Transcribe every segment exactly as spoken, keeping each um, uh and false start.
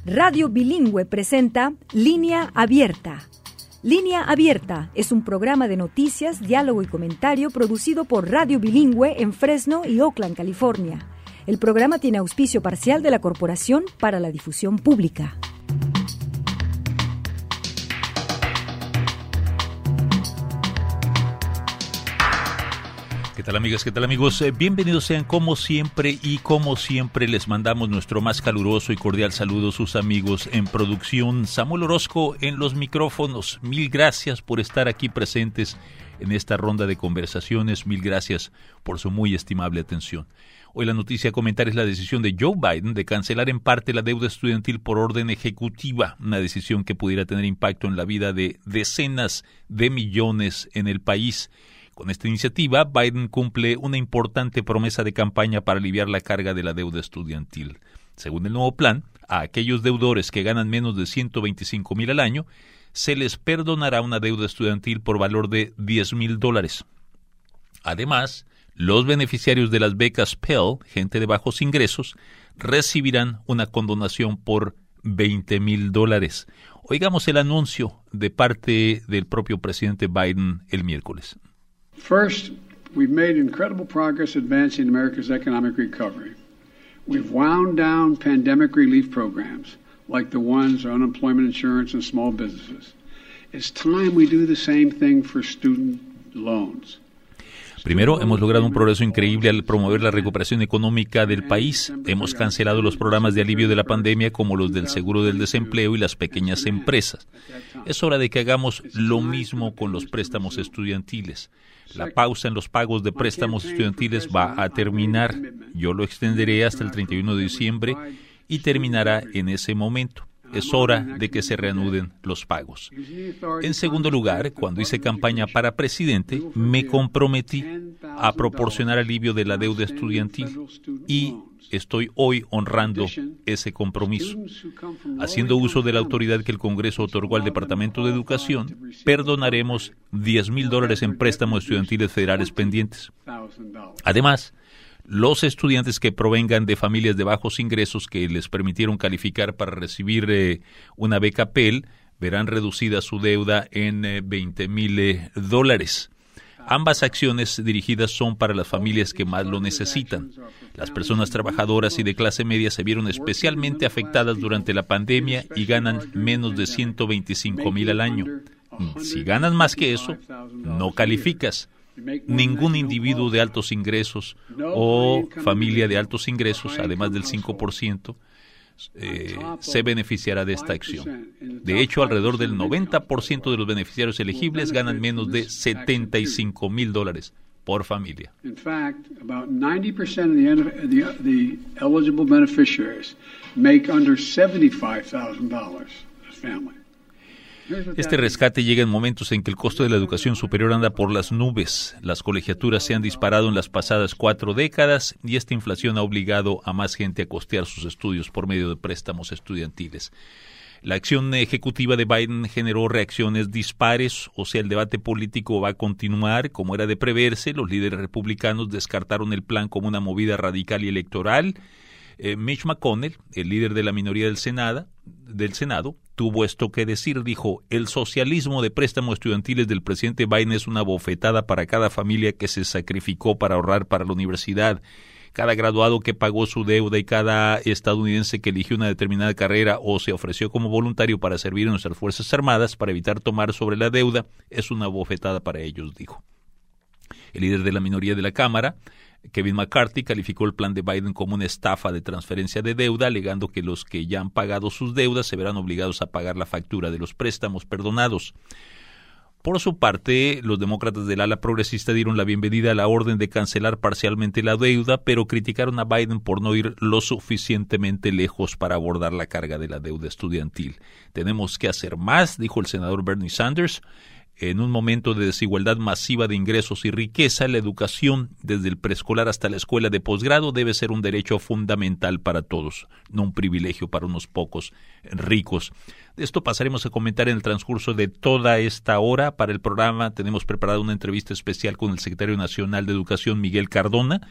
Radio Bilingüe presenta Línea Abierta. Línea Abierta es un programa de noticias, diálogo y comentario producido por Radio Bilingüe en Fresno y Oakland, California. El programa tiene auspicio parcial de la Corporación para la Difusión Pública. ¿Qué tal amigas? ¿Qué tal amigos? Eh, bienvenidos sean como siempre y como siempre les mandamos nuestro más caluroso y cordial saludo a sus amigos en producción. Samuel Orozco en los micrófonos. Mil gracias por estar aquí presentes en esta ronda de conversaciones. Mil gracias por su muy estimable atención. Hoy la noticia a comentar es la decisión de Joe Biden de cancelar en parte la deuda estudiantil por orden ejecutiva, una decisión que pudiera tener impacto en la vida de decenas de millones en el país. Con esta iniciativa, Biden cumple una importante promesa de campaña para aliviar la carga de la deuda estudiantil. Según el nuevo plan, a aquellos deudores que ganan menos de ciento veinticinco mil al año, se les perdonará una deuda estudiantil por valor de diez mil dólares. Además, los beneficiarios de las becas Pell, gente de bajos ingresos, recibirán una condonación por veinte mil dólares. Oigamos el anuncio de parte del propio presidente Biden el miércoles. First, we've made incredible progress advancing America's economic recovery. We've wound down pandemic relief programs like the ones on unemployment insurance and small businesses. It's time we do the same thing for student loans. Primero, hemos logrado un progreso increíble al promover la recuperación económica del país. Hemos cancelado los programas de alivio de la pandemia como los del seguro del desempleo y las pequeñas empresas. Es hora de que hagamos lo mismo con los préstamos estudiantiles. La pausa en los pagos de préstamos estudiantiles va a terminar. Yo lo extenderé hasta el treinta y uno de diciembre y terminará en ese momento. Es hora de que se reanuden los pagos. En segundo lugar, cuando hice campaña para presidente, me comprometí a proporcionar alivio de la deuda estudiantil y estoy hoy honrando ese compromiso. Haciendo uso de la autoridad que el Congreso otorgó al Departamento de Educación, perdonaremos diez mil dólares en préstamos estudiantiles federales pendientes. Además, los estudiantes que provengan de familias de bajos ingresos que les permitieron calificar para recibir eh, una beca Pell verán reducida su deuda en eh, veinte mil dólares. Ambas acciones dirigidas son para las familias que más lo necesitan. Las personas trabajadoras y de clase media se vieron especialmente afectadas durante la pandemia y ganan menos de ciento veinticinco mil al año. Si ganas más que eso, no calificas. Ningún individuo de altos ingresos o familia de altos ingresos, además del cinco por ciento, eh, se beneficiará de esta acción. De hecho, alrededor del noventa por ciento de los beneficiarios elegibles ganan menos de setenta y cinco mil dólares por familia. In fact, about ninety percent of the, the, the eligible beneficiaries make under seventy-five thousand dollars as family. Este rescate llega en momentos en que el costo de la educación superior anda por las nubes. Las colegiaturas se han disparado en las pasadas cuatro décadas y esta inflación ha obligado a más gente a costear sus estudios por medio de préstamos estudiantiles. La acción ejecutiva de Biden generó reacciones dispares, o sea, el debate político va a continuar como era de preverse. Los líderes republicanos descartaron el plan como una movida radical y electoral. Eh, Mitch McConnell, el líder de la minoría del Senado, del Senado, tuvo esto que decir. Dijo: el socialismo de préstamos estudiantiles del presidente Biden es una bofetada para cada familia que se sacrificó para ahorrar para la universidad, cada graduado que pagó su deuda y cada estadounidense que eligió una determinada carrera o se ofreció como voluntario para servir en nuestras Fuerzas Armadas para evitar tomar sobre la deuda, es una bofetada para ellos, dijo. El líder de la minoría de la Cámara, Kevin McCarthy, calificó el plan de Biden como una estafa de transferencia de deuda, alegando que los que ya han pagado sus deudas se verán obligados a pagar la factura de los préstamos perdonados. Por su parte, los demócratas del ala progresista dieron la bienvenida a la orden de cancelar parcialmente la deuda, pero criticaron a Biden por no ir lo suficientemente lejos para abordar la carga de la deuda estudiantil. Tenemos que hacer más, dijo el senador Bernie Sanders. En un momento de desigualdad masiva de ingresos y riqueza, la educación, desde el preescolar hasta la escuela de posgrado, debe ser un derecho fundamental para todos, no un privilegio para unos pocos ricos. De esto pasaremos a comentar en el transcurso de toda esta hora. Para el programa tenemos preparada una entrevista especial con el secretario nacional de Educación, Miguel Cardona,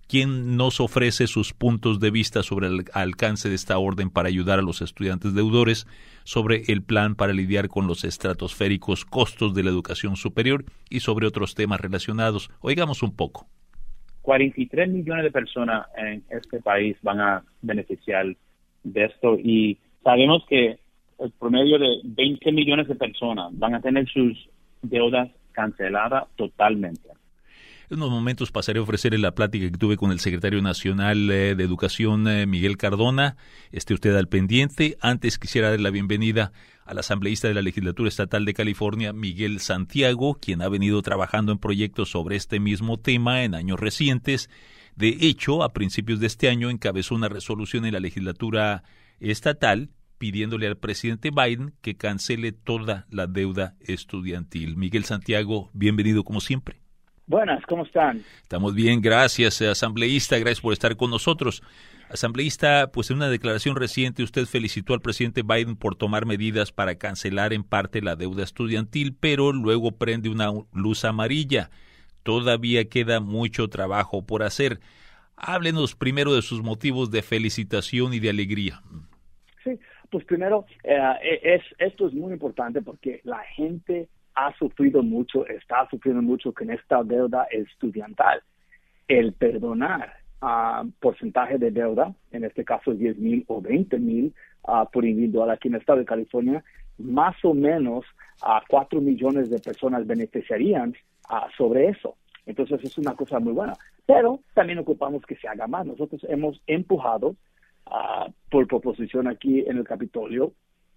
quien nos ofrece sus puntos de vista sobre el alcance de esta orden para ayudar a los estudiantes deudores, sobre el plan para lidiar con los estratosféricos costos de la educación superior y sobre otros temas relacionados. Oigamos un poco. cuarenta y tres millones de personas en este país van a beneficiar de esto y sabemos que el promedio de veinte millones de personas van a tener sus deudas canceladas totalmente. En unos momentos pasaré a ofrecerle la plática que tuve con el secretario nacional eh, de Educación, eh, Miguel Cardona. Esté usted al pendiente. Antes quisiera dar la bienvenida al asambleísta de la Legislatura Estatal de California, Miguel Santiago, quien ha venido trabajando en proyectos sobre este mismo tema en años recientes. De hecho, a principios de este año encabezó una resolución en la Legislatura Estatal pidiéndole al presidente Biden que cancele toda la deuda estudiantil. Miguel Santiago, bienvenido como siempre. Buenas, ¿cómo están? Estamos bien, gracias, asambleísta, gracias por estar con nosotros. Asambleísta, pues en una declaración reciente usted felicitó al presidente Biden por tomar medidas para cancelar en parte la deuda estudiantil, pero luego prende una luz amarilla. Todavía queda mucho trabajo por hacer. Háblenos primero de sus motivos de felicitación y de alegría. Sí, pues primero, eh, es, esto es muy importante porque la gente ha sufrido mucho, está sufriendo mucho con esta deuda estudiantil. El perdonar uh, porcentaje de deuda, en este caso diez mil o veinte mil uh, por individual aquí en el estado de California, más o menos a uh, cuatro millones de personas beneficiarían uh, sobre eso. Entonces es una cosa muy buena. Pero también ocupamos que se haga más. Nosotros hemos empujado uh, por proposición aquí en el Capitolio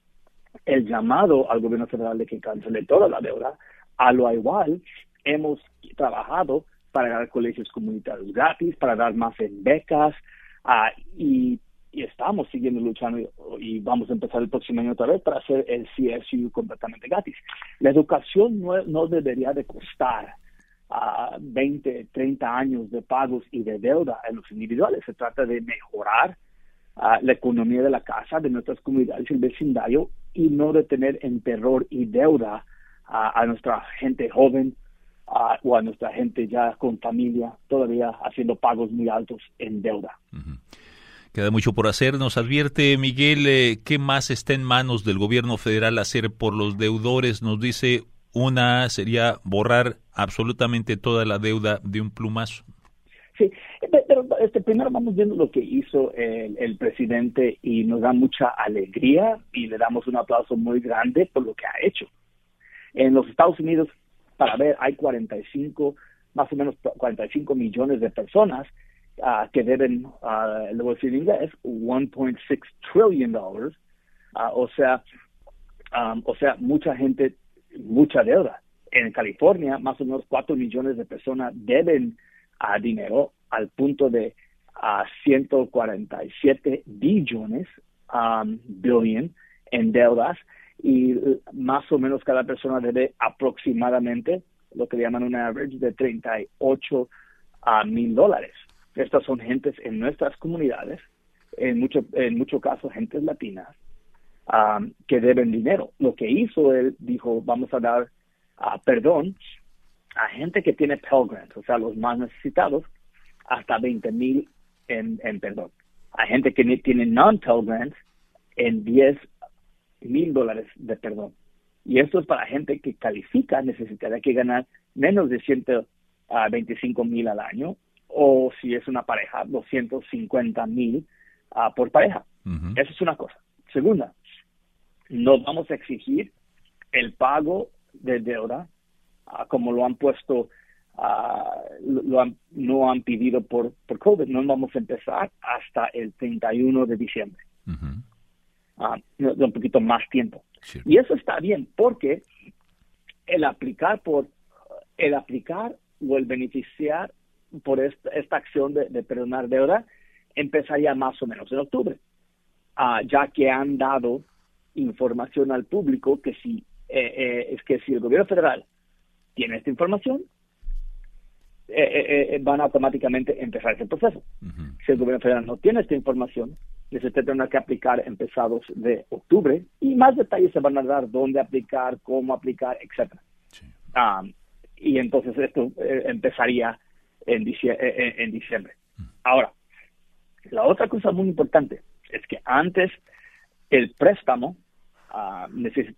el llamado al gobierno federal de que cancele toda la deuda. A lo igual, hemos trabajado para dar colegios comunitarios gratis, para dar más en becas, uh, y, y estamos siguiendo luchando y, y vamos a empezar el próximo año otra vez para hacer el C S U completamente gratis. La educación no, no debería de costar uh, veinte, treinta años de pagos y de deuda en los individuales. Se trata de mejorar Uh, la economía de la casa, de nuestras comunidades y el vecindario, y no de tener en terror y deuda uh, a nuestra gente joven uh, o a nuestra gente ya con familia, todavía haciendo pagos muy altos en deuda. Uh-huh. Queda mucho por hacer. Nos advierte Miguel, eh, ¿qué más está en manos del gobierno federal hacer por los deudores? Nos dice, una sería borrar absolutamente toda la deuda de un plumazo. Sí, pero este, primero vamos viendo lo que hizo el, el presidente y nos da mucha alegría y le damos un aplauso muy grande por lo que ha hecho. En los Estados Unidos, para ver, hay cuarenta y cinco, más o menos cuarenta y cinco millones de personas uh, que deben, uh, le voy a decir en inglés, one point six trillion dollars, uh, o sea, um, o sea, mucha gente, mucha deuda. En California, más o menos cuatro millones de personas deben a dinero al punto de a uh, ciento cuarenta y siete billones, um, billion en deudas, y más o menos cada persona debe aproximadamente lo que llaman un average de treinta y ocho mil dólares. Estas son gentes en nuestras comunidades, en mucho en muchos casos gentes latinas, um, que deben dinero. Lo que hizo él, dijo, vamos a dar uh, perdón a gente que tiene Pell Grants, o sea, los más necesitados, hasta veinte mil en, en perdón. A gente que tiene non-Pell Grants en diez mil dólares de perdón. Y esto es para gente que califica, necesitaría que ganar menos de ciento veinticinco mil al año, o si es una pareja, doscientos cincuenta mil uh, por pareja. Uh-huh. Eso es una cosa. Segunda, no vamos a exigir el pago de deuda Uh, como lo han puesto, uh, lo han, no han pedido por, por COVID. No vamos a empezar hasta el treinta y uno de diciembre. Uh-huh. Uh, un poquito más tiempo. Sí. Y eso está bien, porque el aplicar por el aplicar o el beneficiar por esta, esta acción de, de perdonar deuda empezaría más o menos en octubre, uh, ya que han dado información al público que si eh, eh, es que si el gobierno federal tiene esta información, eh, eh, eh, van a automáticamente empezar ese proceso. Uh-huh. Si el gobierno federal no tiene esta información, les tendrán que aplicar empezados de octubre, y más detalles se van a dar, dónde aplicar, cómo aplicar, etcétera. Sí. Um, y entonces esto eh, empezaría en, dicie- eh, en diciembre. Uh-huh. Ahora, la otra cosa muy importante es que antes el préstamo uh, necesit-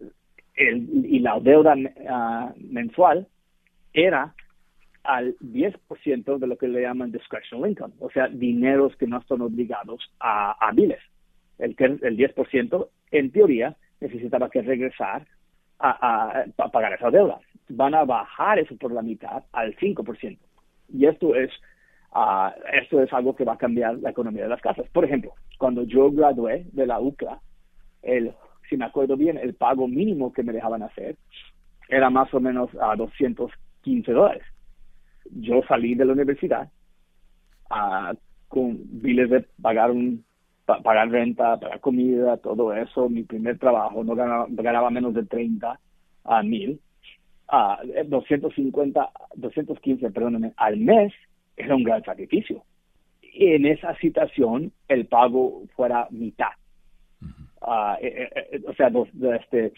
el, y la deuda uh, mensual era al diez por ciento de lo que le llaman discretional income, o sea, dineros que no están obligados a, a biles. El, el diez por ciento, en teoría, necesitaba que regresar a, a, a pagar esa deuda. Van a bajar eso por la mitad al cinco por ciento. Y esto es, uh, esto es algo que va a cambiar la economía de las casas. Por ejemplo, cuando yo gradué de la U C L A, el, si me acuerdo bien, el pago mínimo que me dejaban hacer era más o menos a uh, doscientos quince dólares. Yo salí de la universidad uh, con biles de pagar un pa- pagar renta, pagar comida, todo eso. Mi primer trabajo no ganaba, ganaba menos de treinta mil. Uh, doscientos cincuenta, doscientos quince, perdóname, al mes era un gran sacrificio. Y en esa situación el pago fuera mitad. Uh, eh, eh, o sea, dos, de este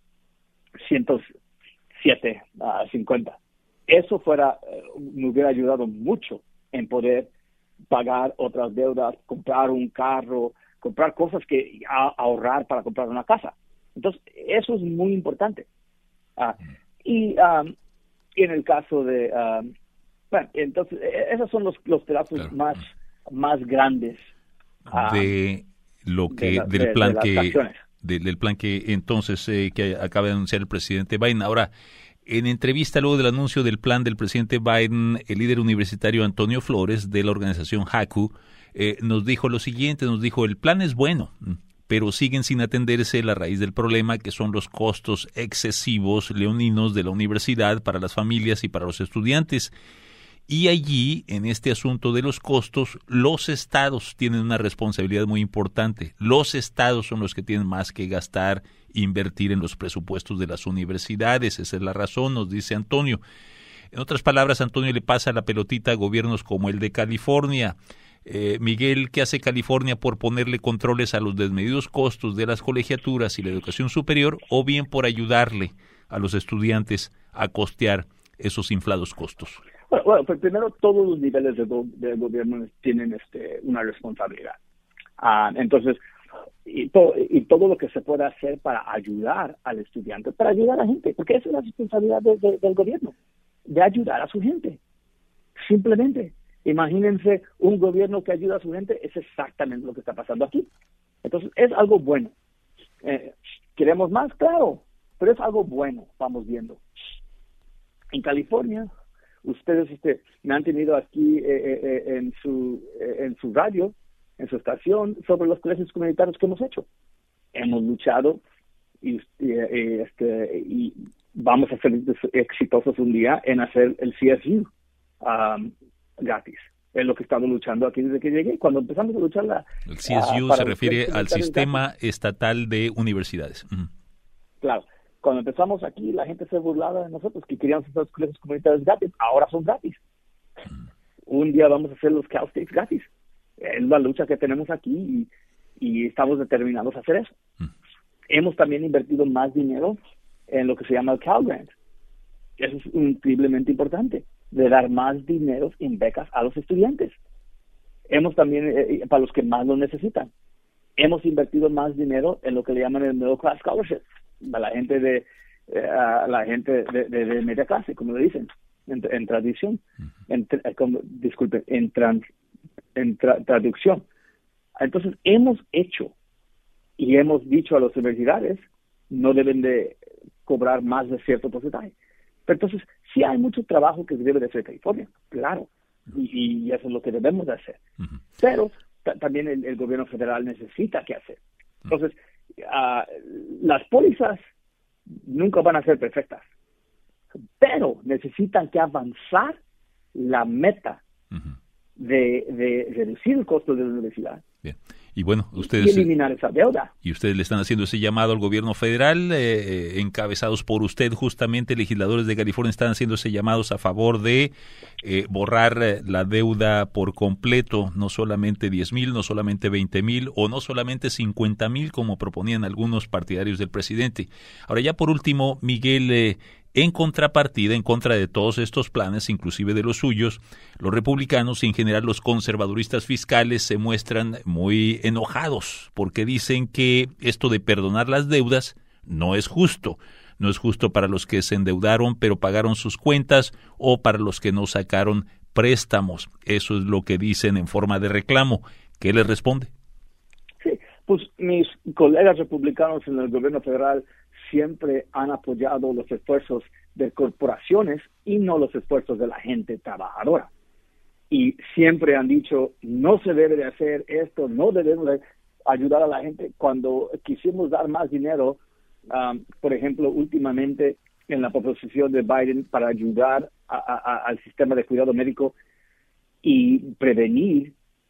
ciento siete, cincuenta. Eso fuera, uh, me hubiera ayudado mucho en poder pagar otras deudas, comprar un carro, comprar cosas que a, ahorrar para comprar una casa. Entonces, eso es muy importante. Uh, y um, en el caso de, um, bueno, entonces, esos son los, los pedazos claro. más, más grandes um, de lo que, de la, del de, plan de que, de, del plan que entonces eh, que acaba de anunciar el presidente Biden. Ahora, en entrevista luego del anuncio del plan del presidente Biden, el líder universitario Antonio Flores de la organización H A C U eh, nos dijo lo siguiente, nos dijo, el plan es bueno, pero siguen sin atenderse la raíz del problema, que son los costos excesivos leoninos de la universidad para las familias y para los estudiantes. Y allí, en este asunto de los costos, los estados tienen una responsabilidad muy importante. Los estados son los que tienen más que gastar, invertir en los presupuestos de las universidades. Esa es la razón, nos dice Antonio. En otras palabras, Antonio le pasa la pelotita a gobiernos como el de California. Eh, Miguel, ¿qué hace California por ponerle controles a los desmedidos costos de las colegiaturas y la educación superior, o bien por ayudarle a los estudiantes a costear esos inflados costos? Bueno, bueno, pues primero, todos los niveles de, go- de gobierno tienen este, una responsabilidad. Uh, entonces, y, to- y todo lo que se pueda hacer para ayudar al estudiante, para ayudar a la gente, porque esa es la responsabilidad de, de, del gobierno, de ayudar a su gente. Simplemente, imagínense un gobierno que ayuda a su gente, es exactamente lo que está pasando aquí. Entonces, es algo bueno. Eh, ¿Queremos más? Claro, pero es algo bueno, vamos viendo. En California, ustedes este, me han tenido aquí eh, eh, en su eh, en su radio, en su estación, sobre los colegios comunitarios que hemos hecho. Hemos luchado y, y, y, este, y vamos a ser exitosos un día en hacer el C S U um, gratis. Es lo que estamos luchando aquí desde que llegué. Cuando empezamos a luchar la... El C S U uh, se refiere al Sistema Estatal de Universidades. Uh-huh. Claro. Cuando empezamos aquí, la gente se burlaba de nosotros, que queríamos hacer los colegios comunitarios gratis. Ahora son gratis. Un día vamos a hacer los Cal States gratis. Es la lucha que tenemos aquí y, y estamos determinados a hacer eso. Mm. Hemos también invertido más dinero en lo que se llama el Cal Grant. Eso es increíblemente importante, de dar más dinero en becas a los estudiantes. Hemos también, eh, para los que más lo necesitan, hemos invertido más dinero en lo que le llaman el Middle Class Scholarship, a la gente de eh, a la gente de, de, de media clase, como le dicen, en, en traducción, en, como, disculpe, en, trans, en tra, traducción. Entonces, hemos hecho y hemos dicho a las universidades, no deben de cobrar más de cierto porcentaje. Pero entonces, sí hay mucho trabajo que se debe de hacer en California, claro, y, y eso es lo que debemos de hacer. Uh-huh. Pero t- también el, el gobierno federal necesita que hacer. Entonces, Uh, las pólizas nunca van a ser perfectas, pero necesitan que avanzar la meta uh-huh. de, de reducir el costo de la universidad. Bien. Y bueno, ustedes... Y eliminar esa deuda. Y ustedes le están haciendo ese llamado al gobierno federal, eh, encabezados por usted justamente, legisladores de California están haciendo ese llamados a favor de eh, borrar la deuda por completo, no solamente diez mil, no solamente veinte mil, o no solamente cincuenta mil, como proponían algunos partidarios del presidente. Ahora ya por último, Miguel, eh, En contrapartida, en contra de todos estos planes, inclusive de los suyos, los republicanos y en general los conservaduristas fiscales se muestran muy enojados porque dicen que esto de perdonar las deudas no es justo. No es justo para los que se endeudaron pero pagaron sus cuentas o para los que no sacaron préstamos. Eso es lo que dicen en forma de reclamo. ¿Qué les responde? Sí, pues mis colegas republicanos en el gobierno federal siempre han apoyado los esfuerzos de corporaciones y no los esfuerzos de la gente trabajadora. Y siempre han dicho, no se debe de hacer esto, no debemos de ayudar a la gente. Cuando quisimos dar más dinero, um, por ejemplo, últimamente en la proposición de Biden para ayudar a, a, al sistema de cuidado médico y prevenir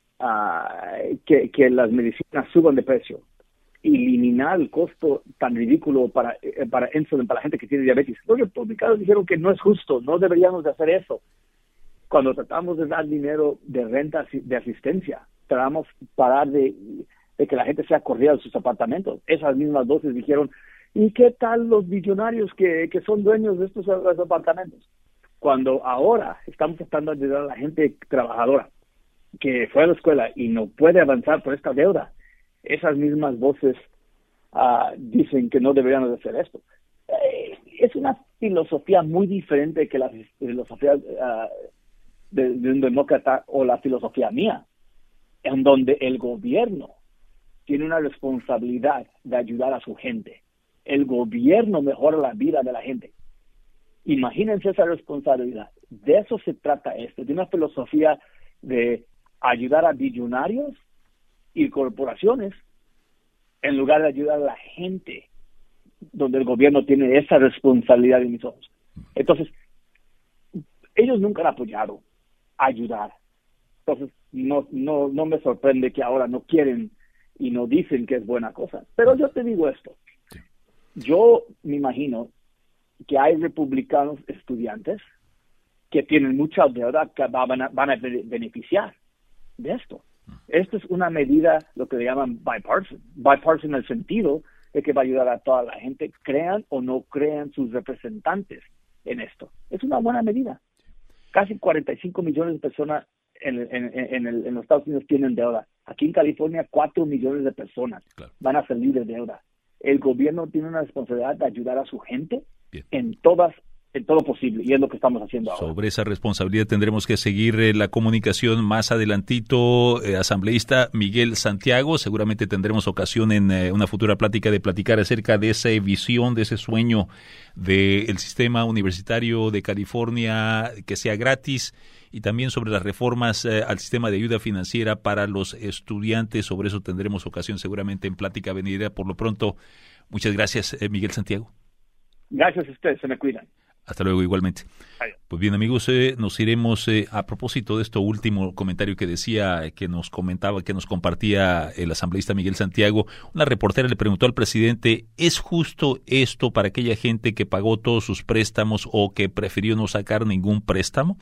uh, que, que las medicinas suban de precio, eliminar el costo tan ridículo para, para insulin, para la gente que tiene diabetes. Los republicanos dijeron que no es justo, no deberíamos de hacer eso. Cuando tratamos de dar dinero de renta de asistencia, tratamos de parar de, de que la gente sea corrida de sus apartamentos. Esas mismas voces dijeron, ¿y qué tal los billonarios que, que son dueños de estos apartamentos? Cuando ahora estamos tratando de ayudar a la gente trabajadora que fue a la escuela y no puede avanzar por esta deuda, esas mismas voces uh, dicen que no deberíamos hacer esto. Eh, es una filosofía muy diferente que la filosofía uh, de, de un demócrata o la filosofía mía, en donde el gobierno tiene una responsabilidad de ayudar a su gente. El gobierno mejora la vida de la gente. Imagínense esa responsabilidad. De eso se trata esto, de una filosofía de ayudar a billonarios y corporaciones en lugar de ayudar a la gente, donde el gobierno tiene esa responsabilidad en mis ojos. Entonces, ellos nunca han apoyado ayudar. Entonces, no, no, no me sorprende que ahora no quieren y no dicen que es buena cosa. Pero yo te digo esto. Yo me imagino que hay republicanos estudiantes que tienen mucha deuda que van a, van a beneficiar de esto. Esto es una medida, lo que le llaman bipartisan. Bipartisan en el sentido de que va a ayudar a toda la gente, crean o no crean sus representantes en esto. Es una buena medida. Casi cuarenta y cinco millones de personas en, en, en, el, en los Estados Unidos tienen deuda. Aquí en California, cuatro millones de personas claro. van a salir de deuda. El gobierno tiene una responsabilidad de ayudar a su gente Bien. en todas en todo posible, y es lo que estamos haciendo ahora. Sobre esa responsabilidad tendremos que seguir eh, la comunicación más adelantito. Eh, asambleísta Miguel Santiago, seguramente tendremos ocasión en eh, una futura plática de platicar acerca de esa visión, de ese sueño del sistema universitario de California que sea gratis, y también sobre las reformas eh, al sistema de ayuda financiera para los estudiantes. Sobre eso tendremos ocasión seguramente en plática venidera. Por lo pronto, muchas gracias, eh, Miguel Santiago. Gracias a ustedes, se me cuidan. Hasta luego, igualmente. Adiós. Pues bien, amigos, eh, nos iremos eh, a propósito de esto último comentario que decía, que nos comentaba, que nos compartía el asambleísta Miguel Santiago. Una reportera le preguntó al presidente, ¿es justo esto para aquella gente que pagó todos sus préstamos o que prefirió no sacar ningún préstamo?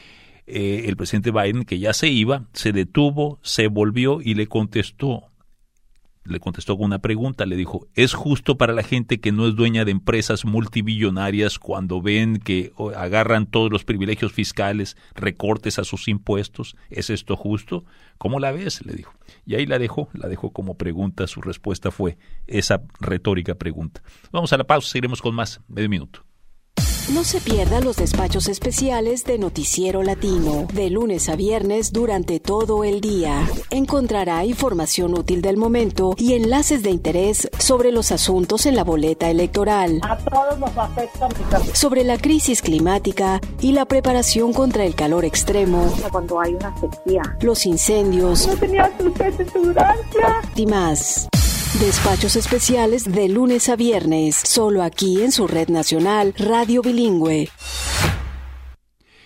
Eh, el presidente Biden, que ya se iba, se detuvo, se volvió y le contestó. Le contestó con una pregunta, le dijo, ¿es justo para la gente que no es dueña de empresas multibillonarias cuando ven que agarran todos los privilegios fiscales, recortes a sus impuestos? ¿Es esto justo? ¿Cómo la ves?, le dijo. Y ahí la dejó, la dejó como pregunta. Su respuesta fue esa retórica pregunta. Vamos a la pausa, seguiremos con más, medio minuto. No se pierda los despachos especiales de Noticiero Latino, de lunes a viernes durante todo el día. Encontrará información útil del momento y enlaces de interés sobre los asuntos en la boleta electoral. A todos nos afecta. Sobre la crisis climática y la preparación contra el calor extremo. Cuando hay una sequía. Los incendios. No tenía usted en seguridad. Y más. Despachos especiales de lunes a viernes, solo aquí en su red nacional Radio Bilingüe. Y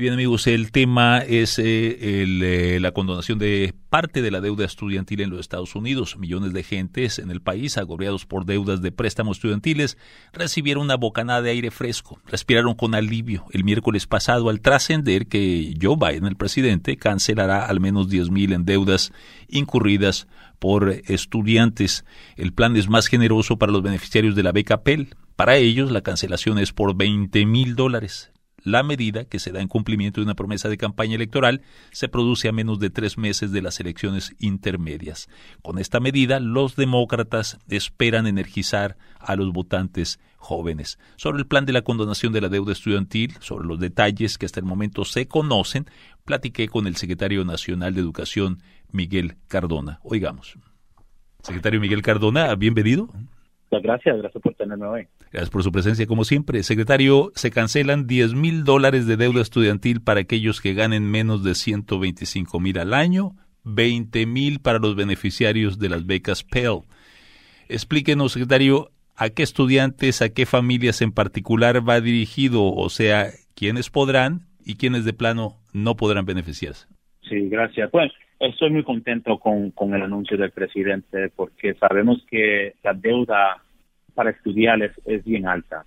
Bien, amigos, el tema es eh, el, eh, la condonación de parte de la deuda estudiantil en los Estados Unidos. Millones de gentes en el país, agobiados por deudas de préstamos estudiantiles, recibieron una bocanada de aire fresco, respiraron con alivio el miércoles pasado al trascender que Joe Biden, el presidente, cancelará al menos diez mil en deudas incurridas por estudiantes. El plan es más generoso para los beneficiarios de la beca Pell. Para ellos, la cancelación es por veinte mil dólares. La medida, que se da en cumplimiento de una promesa de campaña electoral, se produce a menos de tres meses de las elecciones intermedias. Con esta medida, los demócratas esperan energizar a los votantes jóvenes. Sobre el plan de la condonación de la deuda estudiantil, sobre los detalles que hasta el momento se conocen, platiqué con el secretario nacional de Educación, Miguel Cardona. Oigamos. Secretario Miguel Cardona, bienvenido. Gracias, gracias por tenerme hoy. Gracias por su presencia, como siempre. Secretario, se cancelan diez mil dólares de deuda estudiantil para aquellos que ganen menos de ciento veinticinco mil al año, veinte mil para los beneficiarios de las becas Pell. Explíquenos, secretario, a qué estudiantes, a qué familias en particular va dirigido, o sea, quiénes podrán y quiénes de plano no podrán beneficiarse. Sí, gracias. Pues estoy muy contento con, con el anuncio del presidente porque sabemos que la deuda para estudiar es, es bien alta.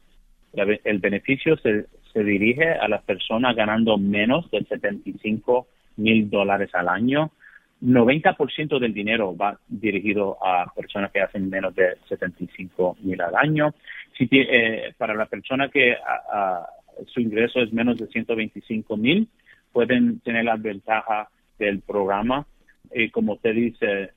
El beneficio se, se dirige a las personas ganando menos de setenta y cinco mil dólares al año. noventa por ciento del dinero va dirigido a personas que hacen menos de setenta y cinco mil al año. Si, eh, para la persona que a, a, su ingreso es menos de ciento veinticinco mil, pueden tener la ventaja del programa. Y como usted dice,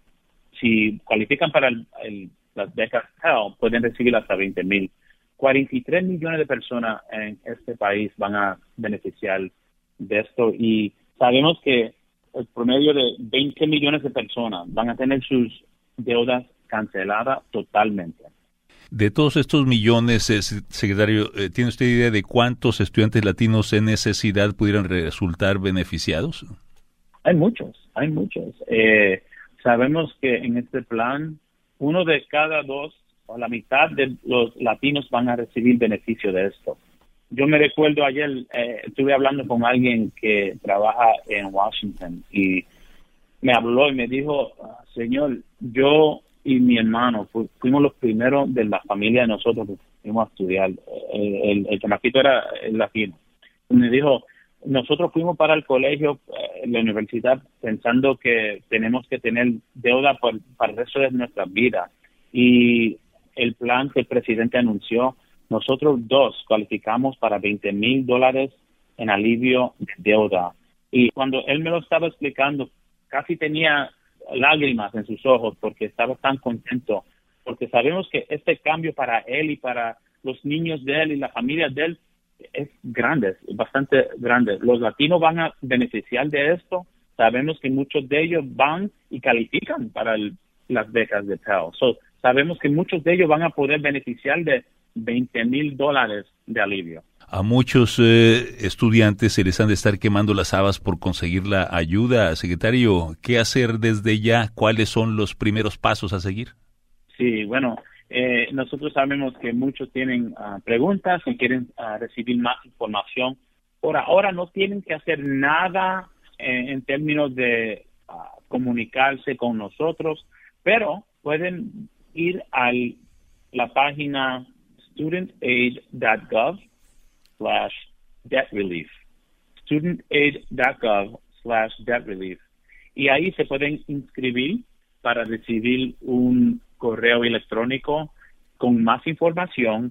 si cualifican para el, el, las becas Pell, pueden recibir hasta veinte mil. cuarenta y tres millones de personas en este país van a beneficiar de esto y sabemos que el promedio de veinte millones de personas van a tener sus deudas canceladas totalmente. De todos estos millones, eh, secretario, eh, ¿tiene usted idea de cuántos estudiantes latinos en necesidad pudieran resultar beneficiados? Hay muchos, hay muchos. Eh, sabemos que en este plan, uno de cada dos, o la mitad de los latinos van a recibir beneficio de esto. Yo me recuerdo ayer, eh, estuve hablando con alguien que trabaja en Washington y me habló y me dijo, señor, yo y mi hermano fu- fuimos los primeros de la familia de nosotros que fuimos a estudiar. El, el, el chamaquito era el latino. Y me dijo, nosotros fuimos para el colegio, eh, la universidad, pensando que tenemos que tener deuda por, para el resto de nuestras vidas. Y el plan que el presidente anunció, nosotros dos cualificamos para veinte mil dólares en alivio de deuda. Y cuando él me lo estaba explicando, casi tenía lágrimas en sus ojos porque estaba tan contento. Porque sabemos que este cambio para él y para los niños de él y la familia de él es grande, es bastante grande. Los latinos van a beneficiar de esto. Sabemos que muchos de ellos van y califican para el, las becas de Pell. So, sabemos que muchos de ellos van a poder beneficiar de veinte mil dólares de alivio. A muchos eh, estudiantes se les han de estar quemando las habas por conseguir la ayuda. Secretario, ¿qué hacer desde ya? ¿Cuáles son los primeros pasos a seguir? Sí, bueno, eh, nosotros sabemos que muchos tienen uh, preguntas y quieren uh, recibir más información. Por ahora no tienen que hacer nada eh, en términos de uh, comunicarse con nosotros, pero pueden ir a la página studentaid.gov slash debt relief, studentaid.gov slash debt relief. Y ahí se pueden inscribir para recibir un correo electrónico con más información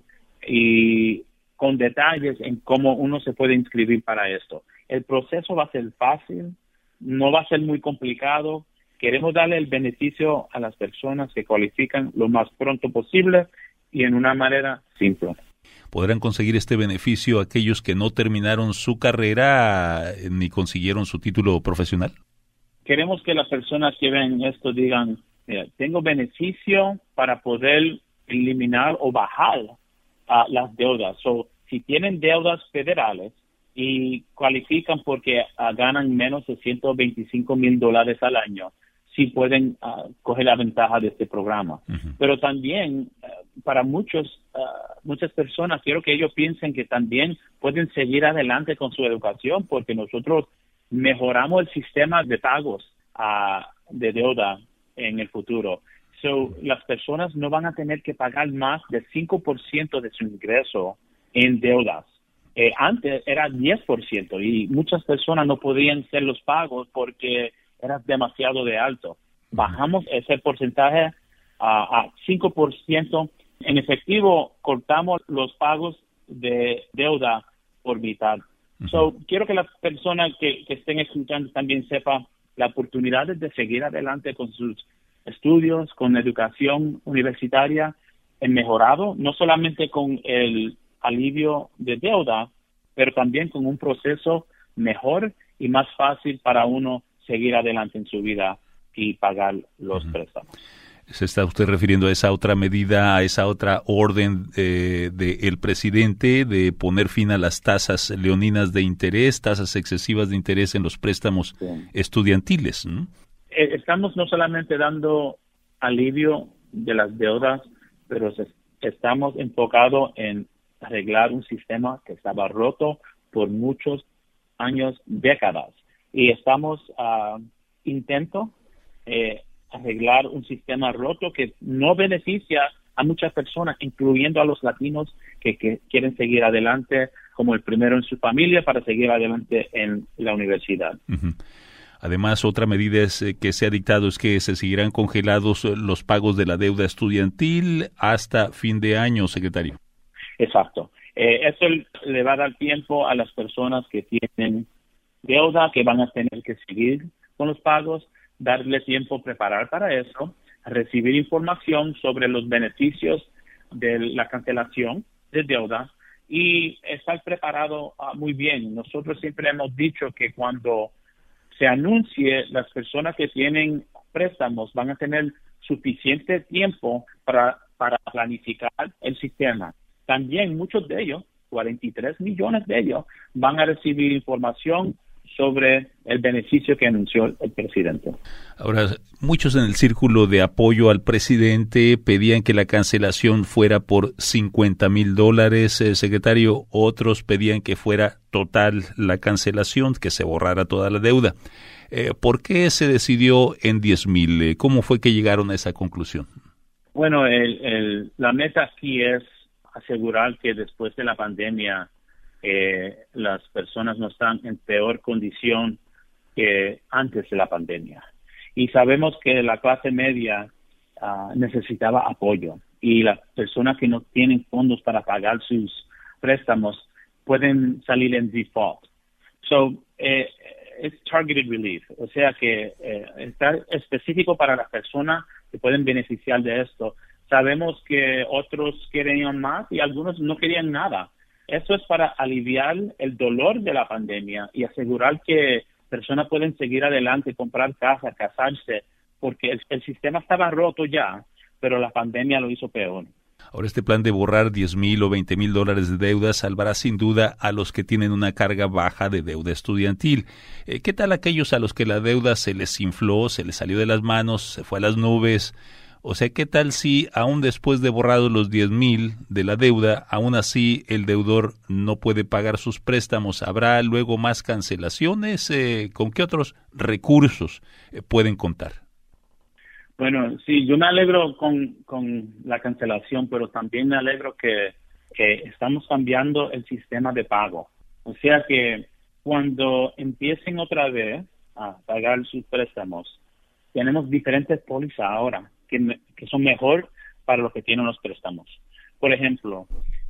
y con detalles en cómo uno se puede inscribir para esto. El proceso va a ser fácil, no va a ser muy complicado. Queremos darle el beneficio a las personas que cualifican lo más pronto posible y en una manera simple. ¿Podrán conseguir este beneficio aquellos que no terminaron su carrera eh, ni consiguieron su título profesional? Queremos que las personas que ven esto digan, mira, tengo beneficio para poder eliminar o bajar uh, las deudas. So, si tienen deudas federales y cualifican porque uh, ganan menos de ciento veinticinco mil dólares al año, sí pueden uh, coger la ventaja de este programa. Uh-huh. Pero también uh, para muchos, uh, muchas personas, quiero que ellos piensen que también pueden seguir adelante con su educación, porque nosotros mejoramos el sistema de pagos uh, de deuda en el futuro. So, las personas no van a tener que pagar más del cinco por ciento de su ingreso en deudas. Eh, antes era diez por ciento y muchas personas no podían hacer los pagos porque era demasiado de alto. Bajamos ese porcentaje a, a cinco por ciento. En efectivo, cortamos los pagos de deuda por mitad. Uh-huh. So, quiero que las personas que, que estén escuchando también sepan la oportunidad de seguir adelante con sus estudios, con educación universitaria, en mejorado, no solamente con el alivio de deuda, pero también con un proceso mejor y más fácil para uno seguir adelante en su vida y pagar los uh-huh. préstamos. ¿Se está usted refiriendo a esa otra medida, a esa otra orden eh, del presidente de poner fin a las tasas leoninas de interés, tasas excesivas de interés en los préstamos sí. estudiantiles? ¿no? Estamos no solamente dando alivio de las deudas, pero estamos enfocados en arreglar un sistema que estaba roto por muchos años, décadas. Y estamos uh, intentando eh, arreglar un sistema roto que no beneficia a muchas personas, incluyendo a los latinos que, que quieren seguir adelante como el primero en su familia para seguir adelante en la universidad. Uh-huh. Además, otra medida es, eh, que se ha dictado es que se seguirán congelados los pagos de la deuda estudiantil hasta fin de año, secretario. Exacto. Eh, eso le va a dar tiempo a las personas que tienen deuda, que van a tener que seguir con los pagos, darle tiempo preparar para eso, recibir información sobre los beneficios de la cancelación de deuda y estar preparado uh, muy bien. Nosotros siempre hemos dicho que cuando se anuncie, las personas que tienen préstamos van a tener suficiente tiempo para, para planificar el sistema. También muchos de ellos, cuarenta y tres millones de ellos, van a recibir información sobre el beneficio que anunció el presidente. Ahora, muchos en el círculo de apoyo al presidente pedían que la cancelación fuera por cincuenta mil dólares, eh, secretario. Otros pedían que fuera total la cancelación, que se borrara toda la deuda. Eh, ¿Por qué se decidió en diez mil? ¿Cómo fue que llegaron a esa conclusión? Bueno, el, el, la meta aquí es asegurar que después de la pandemia eh, las personas no están en peor condición que antes de la pandemia. Y sabemos que la clase media uh, necesitaba apoyo y las personas que no tienen fondos para pagar sus préstamos pueden salir en default. So, eh, es targeted relief, o sea que eh, está específico para las personas que pueden beneficiar de esto. Sabemos que otros querían más y algunos no querían nada. Eso es para aliviar el dolor de la pandemia y asegurar que personas pueden seguir adelante, comprar casa, casarse, porque el, el sistema estaba roto ya, pero la pandemia lo hizo peor. Ahora, este plan de borrar diez mil o veinte mil dólares de deuda salvará sin duda a los que tienen una carga baja de deuda estudiantil. Eh, ¿Qué tal aquellos a los que la deuda se les infló, se les salió de las manos, se fue a las nubes? O sea, ¿qué tal si aún después de borrados los diez mil de la deuda, aún así el deudor no puede pagar sus préstamos? ¿Habrá luego más cancelaciones? Eh, ¿Con qué otros recursos eh, pueden contar? Bueno, sí, yo me alegro con, con la cancelación, pero también me alegro que, que estamos cambiando el sistema de pago. O sea que cuando empiecen otra vez a pagar sus préstamos, tenemos diferentes pólizas ahora que, que son mejor para los que tienen los préstamos. Por ejemplo,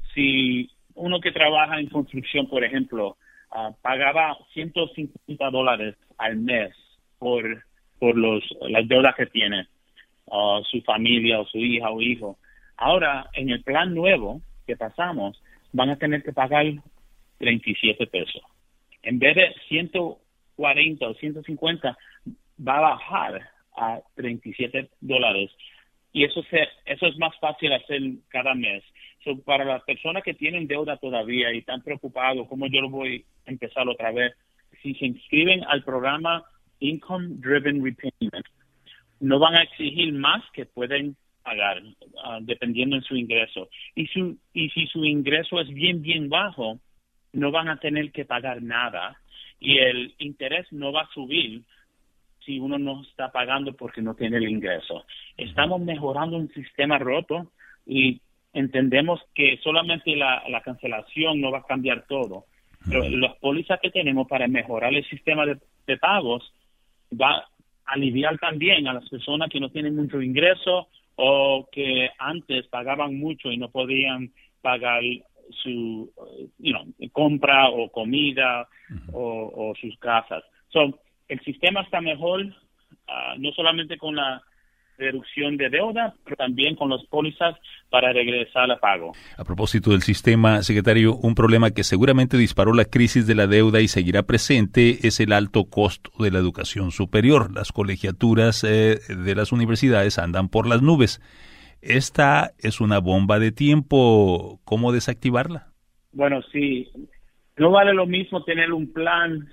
si uno que trabaja en construcción, por ejemplo, uh, pagaba ciento cincuenta dólares al mes por, por los, las deudas que tiene, Uh, su familia o su hija o hijo. Ahora, en el plan nuevo que pasamos, van a tener que pagar treinta y siete pesos. En vez de ciento cuarenta o ciento cincuenta, va a bajar a treinta y siete dólares. Y eso, se, eso es más fácil hacer cada mes. So, para las personas que tienen deuda todavía y están preocupados, ¿cómo yo lo voy a empezar otra vez? Si se inscriben al programa Income Driven Repayment, no van a exigir más que pueden pagar, uh, dependiendo de su ingreso. Y, su, y si su ingreso es bien, bien bajo, no van a tener que pagar nada y el interés no va a subir si uno no está pagando porque no tiene el ingreso. Estamos mejorando un sistema roto y entendemos que solamente la, la cancelación no va a cambiar todo. Pero las pólizas que tenemos para mejorar el sistema de, de pagos va a aliviar también a las personas que no tienen mucho ingreso o que antes pagaban mucho y no podían pagar su you know, compra o comida uh-huh. o, o sus casas. So, el sistema está mejor, uh, no solamente con la reducción de deuda, pero también con las pólizas para regresar a pago. A propósito del sistema, secretario, un problema que seguramente disparó la crisis de la deuda y seguirá presente es el alto costo de la educación superior. Las colegiaturas eh, de las universidades andan por las nubes. Esta es una bomba de tiempo. ¿Cómo desactivarla? Bueno, sí. No vale lo mismo tener un plan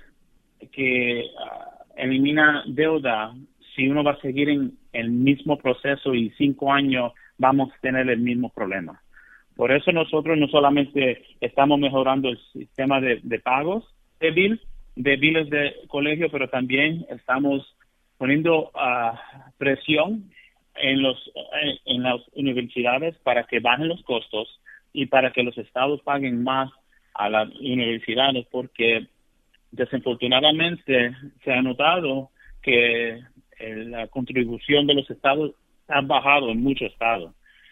que uh, elimina deuda si uno va a seguir en el mismo proceso y cinco años vamos a tener el mismo problema. Por eso nosotros no solamente estamos mejorando el sistema de, de pagos de bill, de biles de colegio, pero también estamos poniendo uh, presión en los en las universidades para que bajen los costos y para que los estados paguen más a las universidades, porque desafortunadamente se ha notado que la contribución de los estados ha bajado en muchos estados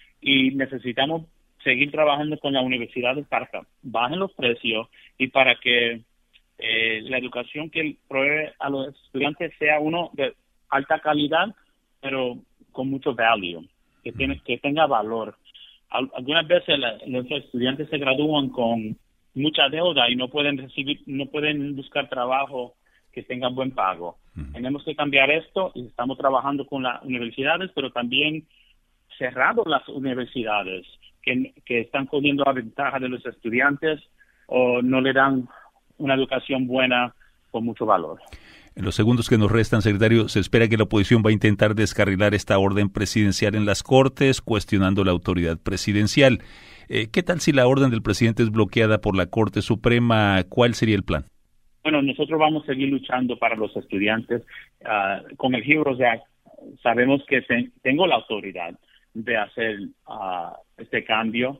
y necesitamos seguir trabajando con las universidades para que bajen los precios y para que eh, la educación que provee a los estudiantes sea uno de alta calidad, pero con mucho value, que tiene que tenga valor. Algunas veces la, los estudiantes se gradúan con mucha deuda y no pueden recibir, no pueden buscar trabajo que tengan buen pago. Uh-huh. Tenemos que cambiar esto y estamos trabajando con las universidades, pero también cerrado las universidades que, que están cogiendo la ventaja de los estudiantes o no le dan una educación buena con mucho valor. En los segundos que nos restan, secretario, se espera que la oposición va a intentar descarrilar esta orden presidencial en las Cortes, cuestionando la autoridad presidencial. Eh, ¿Qué tal si la orden del presidente es bloqueada por la Corte Suprema? ¿Cuál sería el plan? Bueno, nosotros vamos a seguir luchando para los estudiantes. Uh, con el HEROES Act sabemos que te, tengo la autoridad de hacer uh, este cambio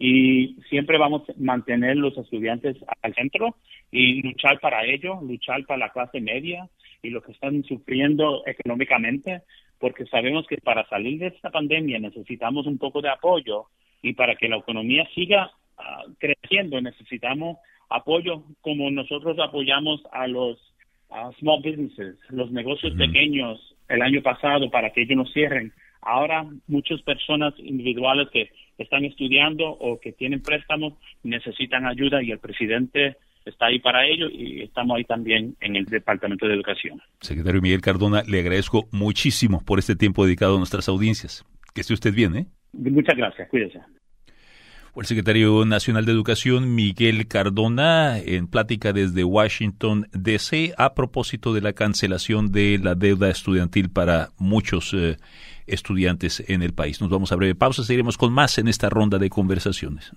y siempre vamos a mantener los estudiantes al centro y luchar para ello, luchar para la clase media y los que están sufriendo económicamente, porque sabemos que para salir de esta pandemia necesitamos un poco de apoyo y para que la economía siga uh, creciendo necesitamos apoyo como nosotros apoyamos a los uh, small businesses, los negocios uh-huh. pequeños el año pasado para que ellos no cierren. Ahora muchas personas individuales que están estudiando o que tienen préstamos necesitan ayuda y el presidente está ahí para ello y estamos ahí también en el Departamento de Educación. Secretario Miguel Cardona, le agradezco muchísimo por este tiempo dedicado a nuestras audiencias. Que esté usted bien, ¿eh? Muchas gracias, cuídese. Fue el secretario nacional de Educación, Miguel Cardona, en plática desde Washington, D C, a propósito de la cancelación de la deuda estudiantil para muchos eh, estudiantes en el país. Nos vamos a breve pausa, seguiremos con más en esta ronda de conversaciones.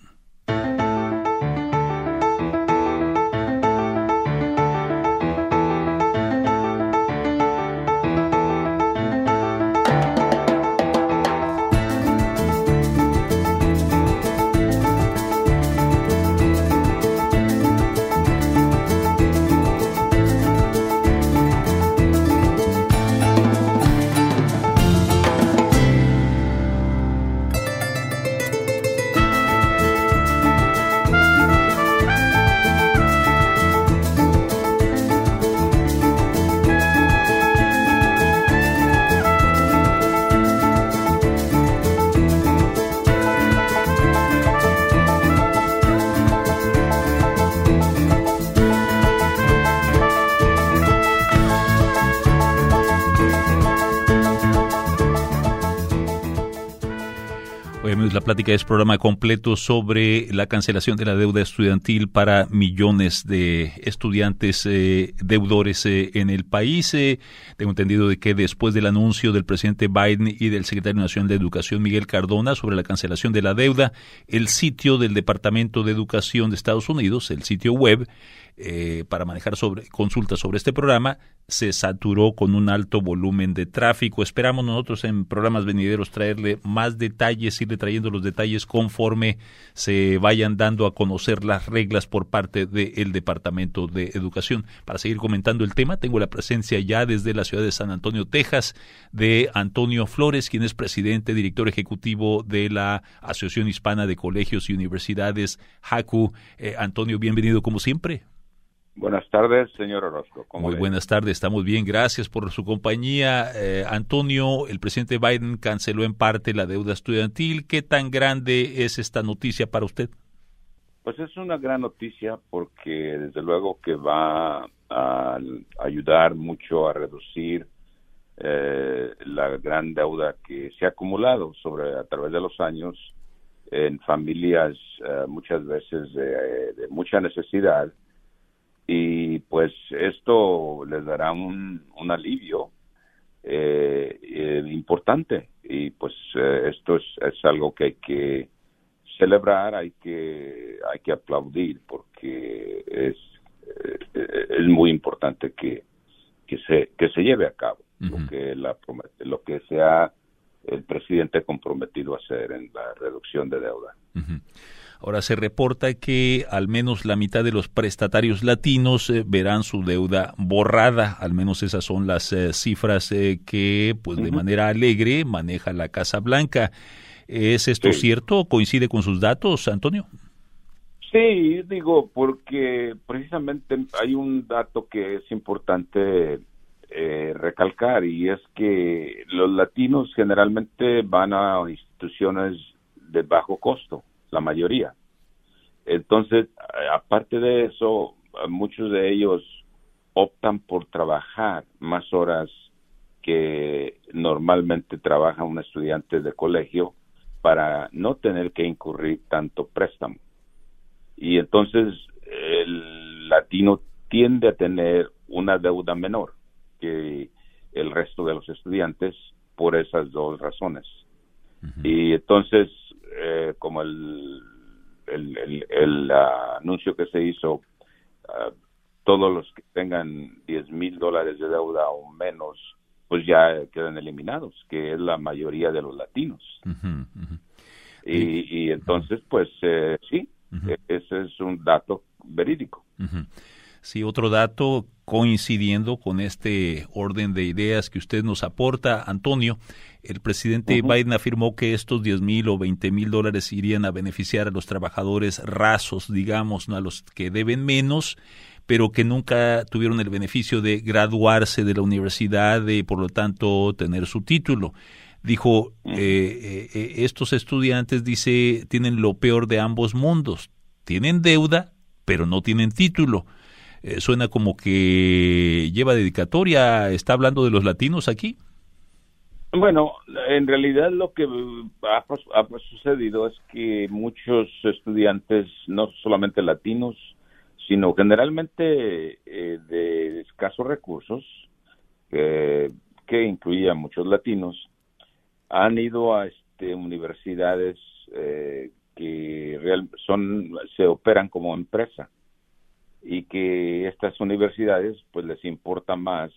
la plática es programa completo sobre la cancelación de la deuda estudiantil para millones de estudiantes eh, deudores eh, en el país. Eh, tengo entendido de que después del anuncio del presidente Biden y del secretario nacional de Educación, Miguel Cardona, sobre la cancelación de la deuda, el sitio del Departamento de Educación de Estados Unidos, el sitio web, Eh, para manejar sobre, consultas sobre este programa, se saturó con un alto volumen de tráfico. Esperamos nosotros en programas venideros traerle más detalles, irle trayendo los detalles conforme se vayan dando a conocer las reglas por parte del Departamento de Educación. Para seguir comentando el tema, tengo la presencia ya desde la ciudad de San Antonio, Texas, de Antonio Flores, quien es presidente, director ejecutivo de la Asociación Hispana de Colegios y Universidades, A C U. Eh, Antonio, bienvenido como siempre. Buenas tardes, señor Orozco. Muy le? buenas tardes, estamos bien, gracias por su compañía. Eh, Antonio, el presidente Biden canceló en parte la deuda estudiantil. ¿Qué tan grande es esta noticia para usted? Pues es una gran noticia porque desde luego que va a ayudar mucho a reducir eh, la gran deuda que se ha acumulado sobre a través de los años en familias eh, muchas veces de, de mucha necesidad. Y pues esto les dará un, un alivio eh, eh, importante y pues eh, esto es, es algo que hay que celebrar, hay que hay que aplaudir porque es eh, es muy importante que que se que se lleve a cabo uh-huh. lo que la lo que se ha el presidente comprometido a hacer en la reducción de deuda. Uh-huh. Ahora se reporta que al menos la mitad de los prestatarios latinos eh, verán su deuda borrada, al menos esas son las eh, cifras eh, que pues uh-huh. de manera alegre maneja la Casa Blanca. ¿Es esto sí. cierto? ¿Coincide con sus datos, Antonio? Sí, digo, porque precisamente hay un dato que es importante eh, recalcar y es que los latinos generalmente van a instituciones de bajo costo, la mayoría. Entonces, aparte de eso, muchos de ellos optan por trabajar más horas que normalmente trabaja un estudiante de colegio para no tener que incurrir tanto préstamo. Y entonces el latino tiende a tener una deuda menor que el resto de los estudiantes por esas dos razones. Uh-huh. Y entonces, eh, como el, el, el, el uh, anuncio que se hizo, uh, todos los que tengan diez mil dólares de deuda o menos, pues ya quedan eliminados, que es la mayoría de los latinos. Uh-huh, uh-huh. Y, y entonces, pues eh, sí, uh-huh. ese es un dato verídico. Uh-huh. Sí, otro dato coincidiendo con este orden de ideas que usted nos aporta, Antonio, el presidente uh-huh. Biden afirmó que estos diez mil o veinte mil dólares irían a beneficiar a los trabajadores rasos, digamos, ¿no? A los que deben menos, pero que nunca tuvieron el beneficio de graduarse de la universidad y por lo tanto tener su título. Dijo, eh, eh, estos estudiantes, dice, tienen lo peor de ambos mundos. Tienen deuda, pero no tienen título. Eh, suena como que lleva dedicatoria. ¿Está hablando de los latinos aquí? Bueno, en realidad lo que ha, ha sucedido es que muchos estudiantes, no solamente latinos, sino generalmente eh, de escasos recursos, eh, que incluían muchos latinos, han ido a este, universidades eh, que real, son se operan como empresa y que estas universidades pues les importa más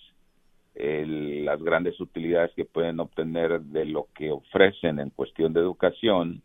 el, las grandes utilidades que pueden obtener de lo que ofrecen en cuestión de educación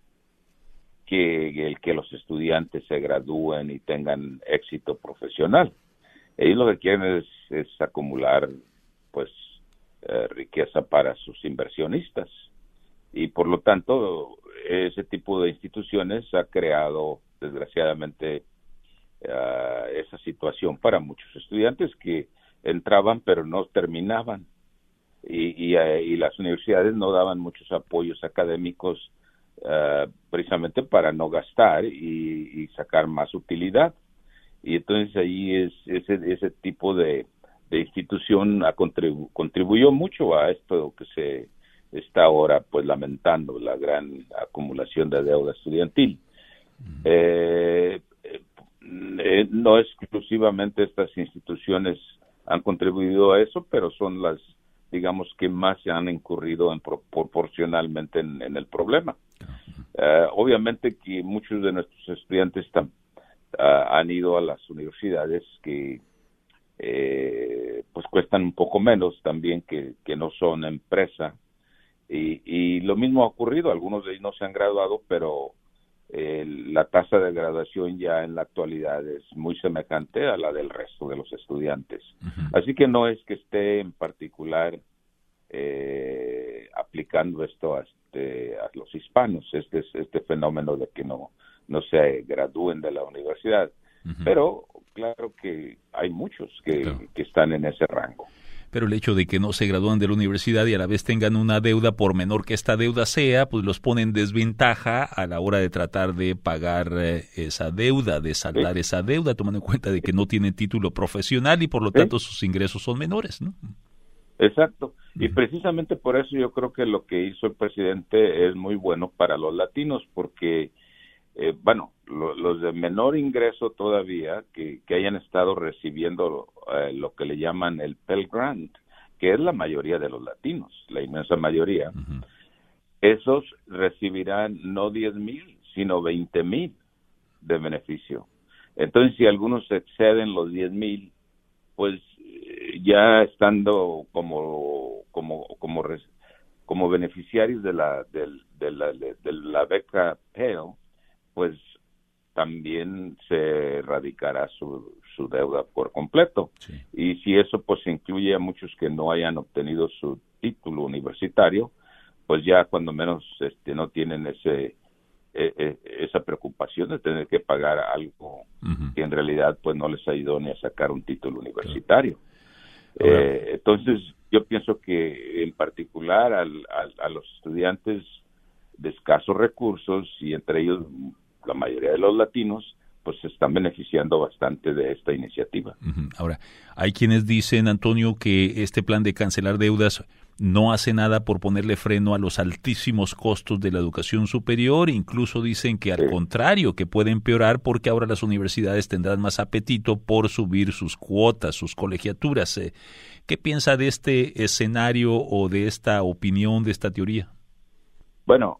que el que los estudiantes se gradúen y tengan éxito profesional. Ellos lo que quieren es, es acumular pues eh, riqueza para sus inversionistas y por lo tanto ese tipo de instituciones ha creado desgraciadamente uh, esa situación para muchos estudiantes que entraban pero no terminaban y, y, uh, y las universidades no daban muchos apoyos académicos uh, precisamente para no gastar y, y sacar más utilidad y entonces ahí es ese ese tipo de, de institución a contribu- contribuyó mucho a esto que se está ahora pues lamentando la gran acumulación de deuda estudiantil. Uh-huh. Eh, eh, no exclusivamente estas instituciones han contribuido a eso, pero son las, digamos, que más se han incurrido en pro, proporcionalmente en, en el problema. Uh, obviamente que muchos de nuestros estudiantes tam, uh, han ido a las universidades que eh, pues cuestan un poco menos también, que, que no son empresa, y, y lo mismo ha ocurrido. Algunos de ellos no se han graduado, pero eh, la tasa de graduación ya en la actualidad es muy semejante a la del resto de los estudiantes. Uh-huh. Así que no es que esté en particular eh, aplicando esto a, este, a los hispanos, este, este fenómeno de que no, no se gradúen de la universidad. Uh-huh. Pero claro que hay muchos que, claro. que están en ese rango. Pero el hecho de que no se gradúan de la universidad y a la vez tengan una deuda, por menor que esta deuda sea, pues los pone en desventaja a la hora de tratar de pagar eh, esa deuda, de saldar ¿Sí? esa deuda, tomando en cuenta de que no tienen título profesional y por lo ¿Sí? tanto sus ingresos son menores, ¿no? Exacto. Y uh-huh. precisamente por eso yo creo que lo que hizo el presidente es muy bueno para los latinos, porque Eh, bueno, lo, los de menor ingreso todavía, que, que hayan estado recibiendo eh, lo que le llaman el Pell Grant, que es la mayoría de los latinos, la inmensa mayoría, uh-huh. esos recibirán no diez mil, sino veinte mil de beneficio. Entonces, si algunos exceden los diez mil, pues eh, ya estando como como como res, como beneficiarios de la de, de la de, de la beca Pell, pues también se erradicará su, su deuda por completo. Sí. Y si eso pues incluye a muchos que no hayan obtenido su título universitario, pues ya cuando menos este no tienen ese eh, eh, esa preocupación de tener que pagar algo uh-huh. que en realidad pues no les ayudó ni a sacar un título universitario. Claro. Eh, entonces yo pienso que en particular al, al, a los estudiantes de escasos recursos, y entre ellos la mayoría de los latinos, pues se están beneficiando bastante de esta iniciativa. Uh-huh. Ahora, hay quienes dicen, Antonio, que este plan de cancelar deudas no hace nada por ponerle freno a los altísimos costos de la educación superior, incluso dicen que al sí. contrario, que puede empeorar porque ahora las universidades tendrán más apetito por subir sus cuotas, sus colegiaturas. ¿Qué piensa de este escenario o de esta opinión, de esta teoría? Bueno,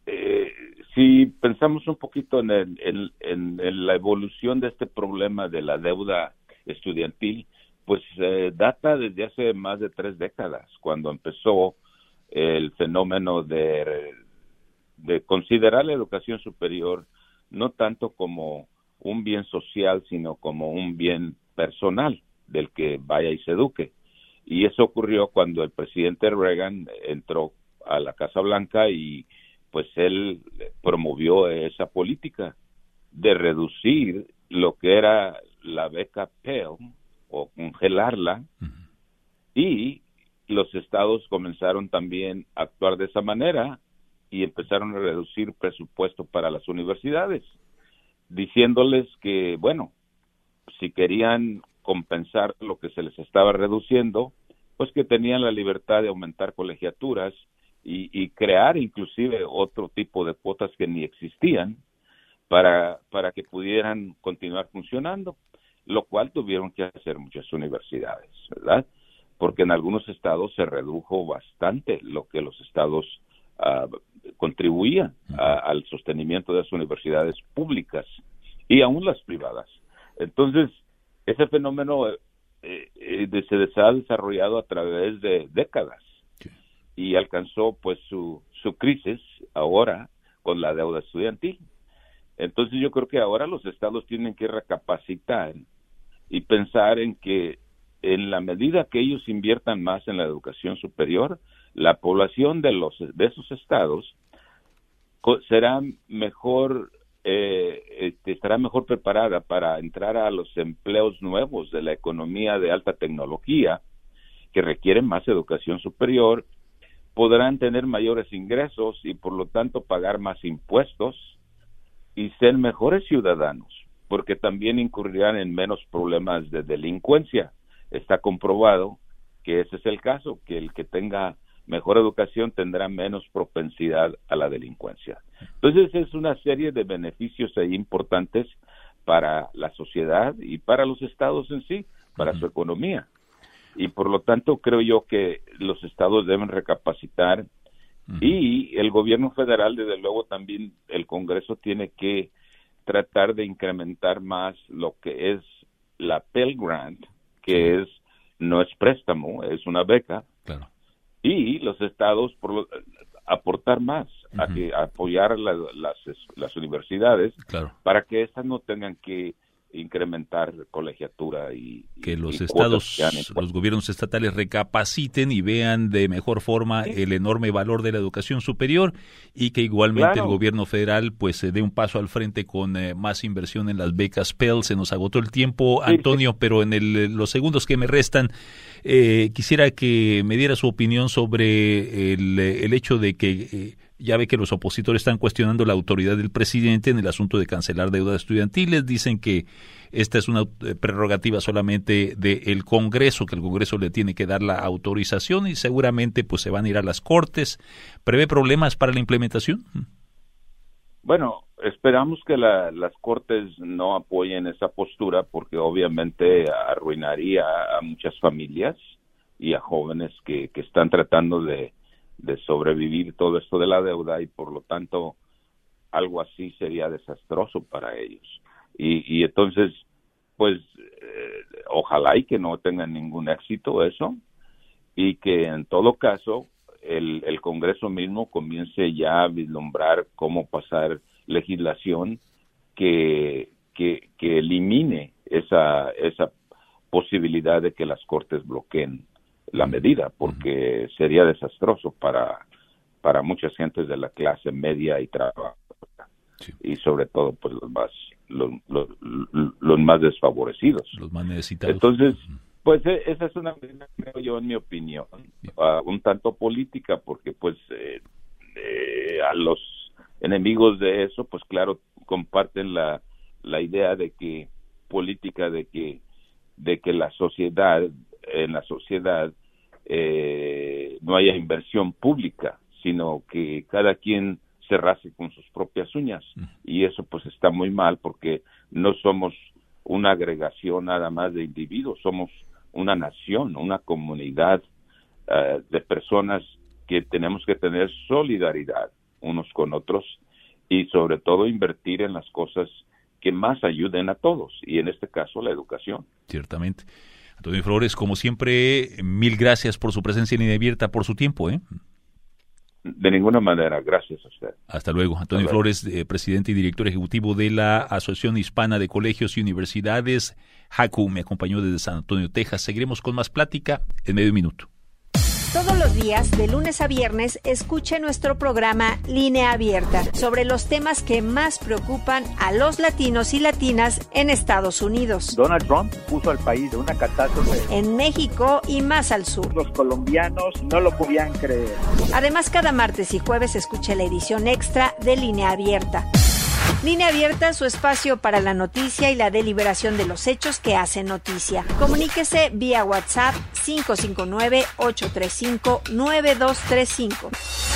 si pensamos un poquito en, el, en, en, en la evolución de este problema de la deuda estudiantil, pues eh, data desde hace más de tres décadas, cuando empezó el fenómeno de, de considerar la educación superior no tanto como un bien social, sino como un bien personal del que vaya y se eduque. Y eso ocurrió cuando el presidente Reagan entró a la Casa Blanca y pues él promovió esa política de reducir lo que era la beca Pell o congelarla, uh-huh. y los estados comenzaron también a actuar de esa manera y empezaron a reducir presupuesto para las universidades, diciéndoles que, bueno, si querían compensar lo que se les estaba reduciendo, pues que tenían la libertad de aumentar colegiaturas Y, y crear inclusive otro tipo de cuotas que ni existían para, para que pudieran continuar funcionando, lo cual tuvieron que hacer muchas universidades, ¿verdad? Porque en algunos estados se redujo bastante lo que los estados uh, contribuían a, al sostenimiento de las universidades públicas y aún las privadas. Entonces, ese fenómeno eh, eh, se ha desarrollado a través de décadas y alcanzó pues su, su crisis ahora con la deuda estudiantil. Entonces yo creo que ahora los estados tienen que recapacitar y pensar en que en la medida que ellos inviertan más en la educación superior, la población de los de esos estados será mejor eh, estará mejor preparada para entrar a los empleos nuevos de la economía de alta tecnología que requieren más educación superior, podrán tener mayores ingresos y por lo tanto pagar más impuestos y ser mejores ciudadanos, porque también incurrirán en menos problemas de delincuencia. Está comprobado que ese es el caso, que el que tenga mejor educación tendrá menos propensidad a la delincuencia. Entonces es una serie de beneficios ahí importantes para la sociedad y para los estados en sí, para uh-huh. su economía. Y por lo tanto creo yo que los estados deben recapacitar uh-huh. y el gobierno federal, desde luego también el Congreso tiene que tratar de incrementar más lo que es la Pell Grant, que es no es préstamo, es una beca, claro. y los estados por lo, aportar más, uh-huh. a que a apoyar la, las, las universidades, claro. para que estas no tengan que incrementar colegiatura y que los y estados, que los gobiernos estatales recapaciten y vean de mejor forma sí. el enorme valor de la educación superior y que igualmente claro. el gobierno federal pues se dé un paso al frente con eh, más inversión en las becas Pell. Se nos agotó el tiempo, sí, Antonio, sí. pero en el, los segundos que me restan eh, quisiera que me diera su opinión sobre el, el hecho de que eh, ya ve que los opositores están cuestionando la autoridad del presidente en el asunto de cancelar deudas estudiantiles. Dicen que esta es una prerrogativa solamente del Congreso, que el Congreso le tiene que dar la autorización y seguramente pues se van a ir a las Cortes. ¿Prevé problemas para la implementación? Bueno, esperamos que la, las Cortes no apoyen esa postura porque obviamente arruinaría a muchas familias y a jóvenes que, que están tratando de de sobrevivir todo esto de la deuda y por lo tanto algo así sería desastroso para ellos. Y, y entonces, pues, eh, ojalá y que no tengan ningún éxito eso y que en todo caso el, el Congreso mismo comience ya a vislumbrar cómo pasar legislación que, que, que elimine esa, esa posibilidad de que las Cortes bloqueen la medida, porque sería desastroso para para muchas gentes de la clase media y trabajo sí. y sobre todo pues los más los, los, los más desfavorecidos, los más necesitados. Entonces pues esa es una medida, creo yo, en mi opinión, uh, un tanto política, porque pues eh, eh, a los enemigos de eso pues claro comparten la la idea de que política de que de que la sociedad en la sociedad eh, no haya inversión pública, sino que cada quien se rasgue con sus propias uñas. Uh-huh. Y eso pues está muy mal porque no somos una agregación nada más de individuos, somos una nación, una comunidad uh, de personas que tenemos que tener solidaridad unos con otros y sobre todo invertir en las cosas que más ayuden a todos, y en este caso la educación. Ciertamente. Antonio Flores, como siempre, mil gracias por su presencia en Línea Abierta, por su tiempo, ¿eh? De ninguna manera, gracias a usted. Hasta luego. Antonio Hasta luego. Flores, eh, presidente y director ejecutivo de la Asociación Hispana de Colegios y Universidades, A C U, me acompañó desde San Antonio, Texas. Seguiremos con más plática en medio minuto. Todos los días, de lunes a viernes, escuche nuestro programa Línea Abierta sobre los temas que más preocupan a los latinos y latinas en Estados Unidos. Donald Trump puso al país de una catástrofe. En México y más al sur. Los colombianos no lo podían creer. Además, cada martes y jueves escuche la edición extra de Línea Abierta. Línea Abierta, su espacio para la noticia y la deliberación de los hechos que hacen noticia. Comuníquese vía WhatsApp cinco cinco nueve, ocho tres cinco, nueve dos tres cinco.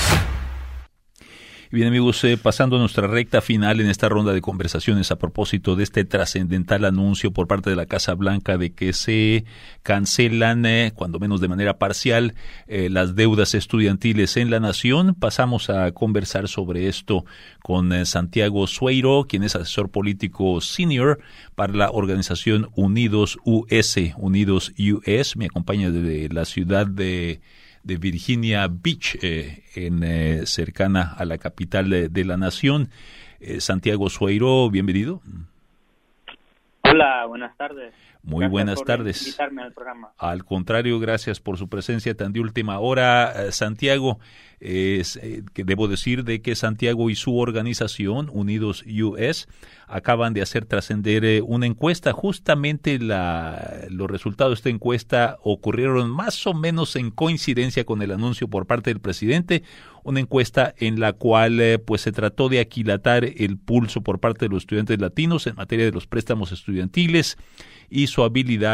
Bien, amigos, eh, pasando a nuestra recta final en esta ronda de conversaciones a propósito de este trascendental anuncio por parte de la Casa Blanca de que se cancelan, eh, cuando menos de manera parcial, eh, las deudas estudiantiles en la nación. Pasamos a conversar sobre esto con eh, Santiago Sueiro, quien es asesor político senior para la organización Unidos U S, Unidos U S. Me acompaña desde la ciudad de de Virginia Beach, eh, en eh, cercana a la capital de, de la nación. Eh, Santiago Sueiro, bienvenido. Hola, buenas tardes. Muy gracias buenas por tardes. Invitarme al programa. Al contrario, gracias por su presencia tan de última hora, eh, Santiago. Es, eh, que debo decir de que Santiago y su organización, Unidos U S, acaban de hacer trascender eh, una encuesta. Justamente la, los resultados de esta encuesta ocurrieron más o menos en coincidencia con el anuncio por parte del presidente, una encuesta en la cual eh, pues se trató de aquilatar el pulso por parte de los estudiantes latinos en materia de los préstamos estudiantiles y su habilidad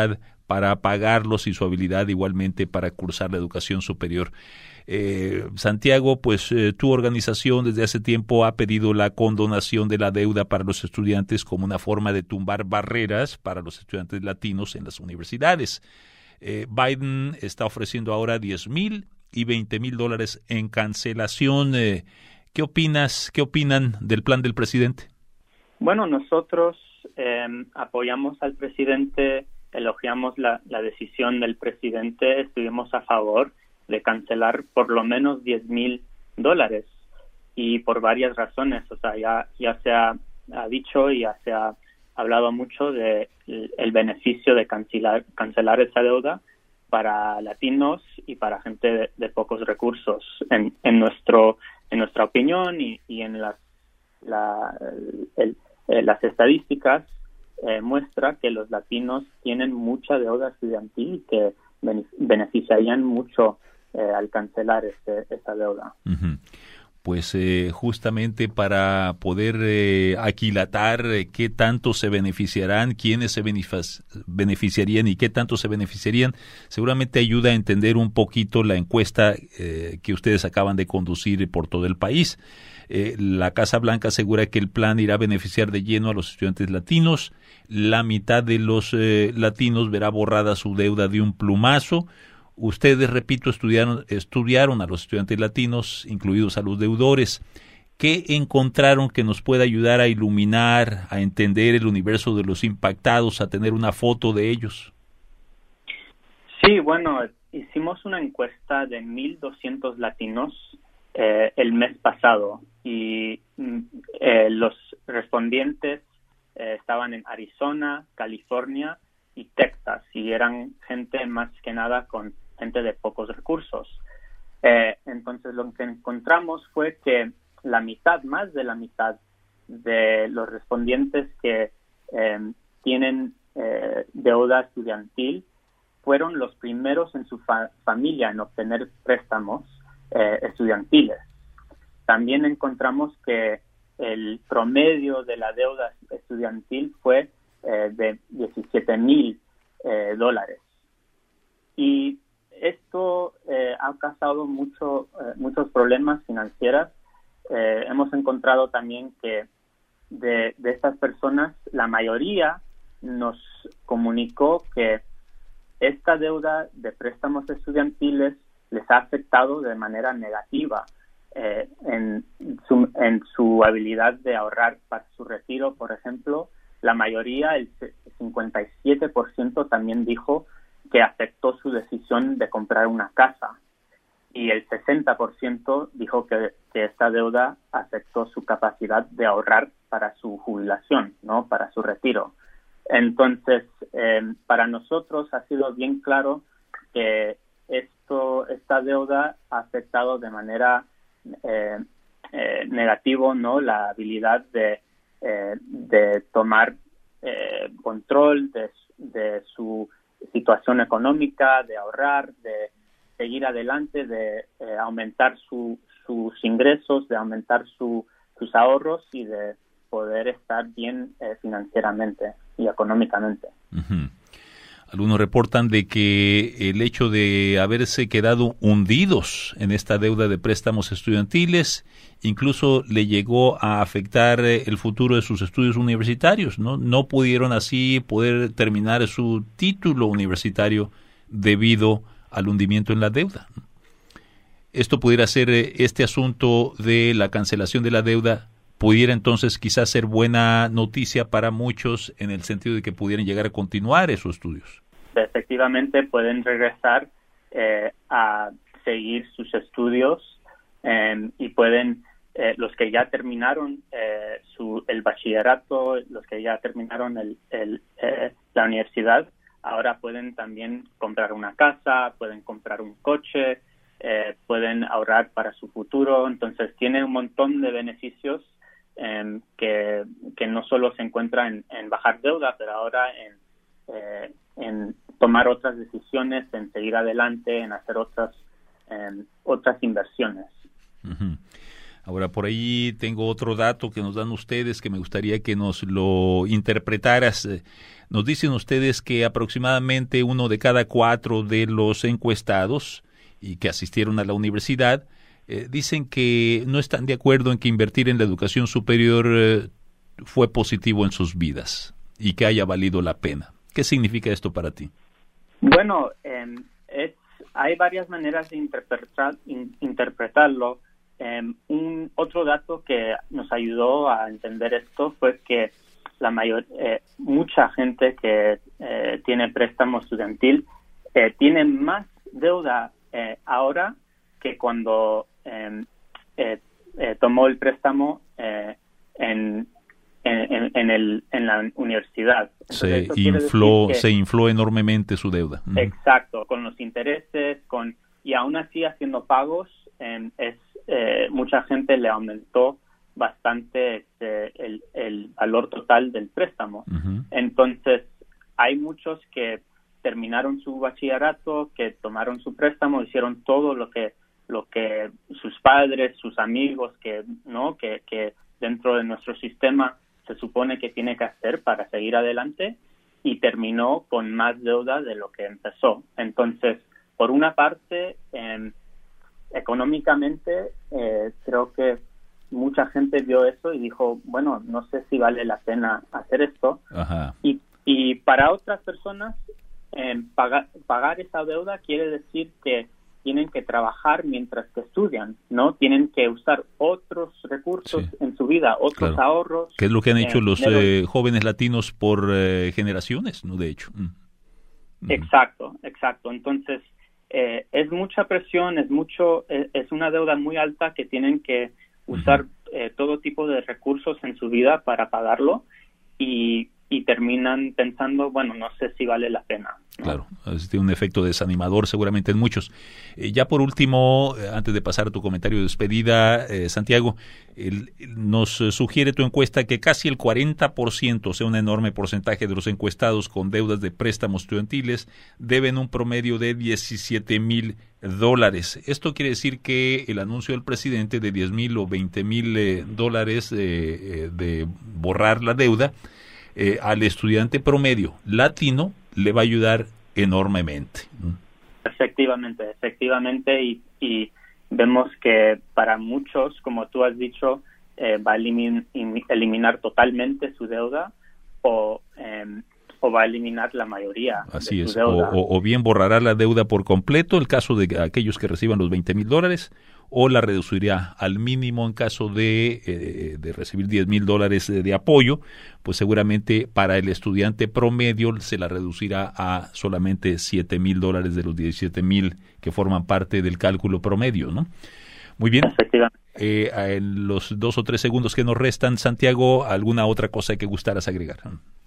para pagarlos y su habilidad igualmente para cursar la educación superior. Eh, Santiago, pues eh, tu organización desde hace tiempo ha pedido la condonación de la deuda para los estudiantes como una forma de tumbar barreras para los estudiantes latinos en las universidades. Eh, Biden está ofreciendo ahora diez mil y veinte mil dólares en cancelación. Eh, ¿Qué opinas? ¿Qué opinan del plan del presidente? Bueno, nosotros eh, apoyamos al presidente, elogiamos la, la decisión del presidente, estuvimos a favor de cancelar por lo menos diez mil dólares y por varias razones. O sea, ya, ya se ha, ha dicho y ya se ha hablado mucho de el, el beneficio de cancelar, cancelar esa deuda para latinos y para gente de, de pocos recursos. En, en nuestro en nuestra opinión y, y en las la, el, el, las estadísticas eh, muestra que los latinos tienen mucha deuda estudiantil y que beneficiarían mucho Eh, al cancelar este, esta deuda. Uh-huh. Pues eh, justamente para poder eh, aquilatar eh, qué tanto se beneficiarán, quiénes se benefic- beneficiarían y qué tanto se beneficiarían, seguramente ayuda a entender un poquito la encuesta eh, que ustedes acaban de conducir por todo el país. Eh, la Casa Blanca asegura que el plan irá a beneficiar de lleno a los estudiantes latinos. La mitad de los eh, latinos verá borrada su deuda de un plumazo. Ustedes, repito, estudiaron, estudiaron a los estudiantes latinos, incluidos a los deudores. ¿Qué encontraron que nos pueda ayudar a iluminar, a entender el universo de los impactados, a tener una foto de ellos? Sí, bueno, hicimos una encuesta de mil doscientos latinos eh, el mes pasado y eh, los respondientes eh, estaban en Arizona, California y Texas, y eran gente más que nada con gente de pocos recursos. Eh, entonces lo que encontramos fue que la mitad, más de la mitad de los respondientes que eh, tienen eh, deuda estudiantil fueron los primeros en su fa- familia en obtener préstamos eh, estudiantiles. También encontramos que el promedio de la deuda estudiantil fue eh, de diecisiete mil eh, dólares. Y esto eh, ha causado mucho, eh, muchos problemas financieros. Eh, hemos encontrado también que de, de estas personas, la mayoría nos comunicó que esta deuda de préstamos estudiantiles les ha afectado de manera negativa eh, en, su, en su habilidad de ahorrar para su retiro, por ejemplo. La mayoría, el cincuenta y siete por ciento, también dijo que afectó su decisión de comprar una casa. Y el sesenta por ciento dijo que, que esta deuda afectó su capacidad de ahorrar para su jubilación, ¿no? Para su retiro. Entonces, eh, para nosotros ha sido bien claro que esto, esta deuda ha afectado de manera eh, eh, negativa, ¿no? La habilidad de Eh, de tomar eh, control de, de su situación económica, de ahorrar, de seguir adelante, de eh, aumentar su, sus ingresos, de aumentar su, sus ahorros y de poder estar bien eh, financieramente y económicamente. Uh-huh. Algunos reportan de que el hecho de haberse quedado hundidos en esta deuda de préstamos estudiantiles incluso le llegó a afectar el futuro de sus estudios universitarios, ¿no? No pudieron así poder terminar su título universitario debido al hundimiento en la deuda. Esto pudiera ser, este asunto de la cancelación de la deuda pudiera entonces quizás ser buena noticia para muchos en el sentido de que pudieran llegar a continuar esos estudios. Efectivamente pueden regresar eh, a seguir sus estudios eh, y pueden, eh, los que ya terminaron eh, su, el bachillerato, los que ya terminaron el, el, eh, la universidad, ahora pueden también comprar una casa, pueden comprar un coche, eh, pueden ahorrar para su futuro. Entonces tiene un montón de beneficios eh, que, que no solo se encuentra en, en bajar deuda, pero ahora en, eh, en tomar otras decisiones, en seguir adelante, en hacer otras eh, otras inversiones. Uh-huh. Ahora, por ahí tengo otro dato que nos dan ustedes que me gustaría que nos lo interpretaras. Nos dicen ustedes que aproximadamente uno de cada cuatro de los encuestados y que asistieron a la universidad eh, dicen que no están de acuerdo en que invertir en la educación superior eh, fue positivo en sus vidas y que haya valido la pena. ¿Qué significa esto para ti? Bueno, eh, es, hay varias maneras de interpretar, in, interpretarlo. Eh, un otro dato que nos ayudó a entender esto fue que la mayor, eh, mucha gente que eh, tiene préstamo estudiantil eh, tiene más deuda eh, ahora que cuando eh, eh, eh, tomó el préstamo eh, en, en, en, el, en la universidad. Entonces, se infló, que, se infló enormemente su deuda. Exacto, con los intereses, con y aún así haciendo pagos, eh, es Eh, mucha gente le aumentó bastante este, el, el valor total del préstamo. Uh-huh. Entonces, hay muchos que terminaron su bachillerato, que tomaron su préstamo, hicieron todo lo que lo que sus padres, sus amigos, que no que, que dentro de nuestro sistema se supone que tiene que hacer para seguir adelante, y terminó con más deuda de lo que empezó. Entonces, por una parte, eh, económicamente, eh, creo que mucha gente vio eso y dijo, bueno, no sé si vale la pena hacer esto. Ajá. Y, y para otras personas, eh, pagar, pagar esa deuda quiere decir que tienen que trabajar mientras que estudian, ¿no? Tienen que usar otros recursos sí. en su vida, otros claro. ahorros. ¿Qué es lo que han hecho eh, los eh, jóvenes latinos por eh, generaciones, no? De hecho. Mm. Exacto, exacto. Entonces, Eh, es mucha presión, es mucho, es, es una deuda muy alta que tienen que usar eh, todo tipo de recursos en su vida para pagarlo, y, y terminan pensando, bueno, no sé si vale la pena, ¿no? Claro, tiene un efecto desanimador seguramente en muchos. Eh, ya por último, eh, antes de pasar a tu comentario de despedida, eh, Santiago, el, nos sugiere tu encuesta que casi el cuarenta por ciento, o sea, un enorme porcentaje de los encuestados con deudas de préstamos estudiantiles deben un promedio de diecisiete mil dólares. Esto quiere decir que el anuncio del presidente de diez mil o veinte mil eh, dólares eh, eh, de borrar la deuda eh, al estudiante promedio latino le va a ayudar enormemente. Efectivamente, efectivamente, y, y vemos que para muchos, como tú has dicho, eh, va a elimin, eliminar totalmente su deuda o, eh, o va a eliminar la mayoría Así de es, su deuda. O, o bien borrará la deuda por completo, el caso de aquellos que reciban los veinte mil dólares, o la reducirá al mínimo en caso de, eh, de recibir diez mil dólares de, de apoyo, pues seguramente para el estudiante promedio se la reducirá a solamente siete mil dólares de los diecisiete mil que forman parte del cálculo promedio, ¿no? Muy bien. Eh, en los dos o tres segundos que nos restan, Santiago, ¿alguna otra cosa que gustaras agregar?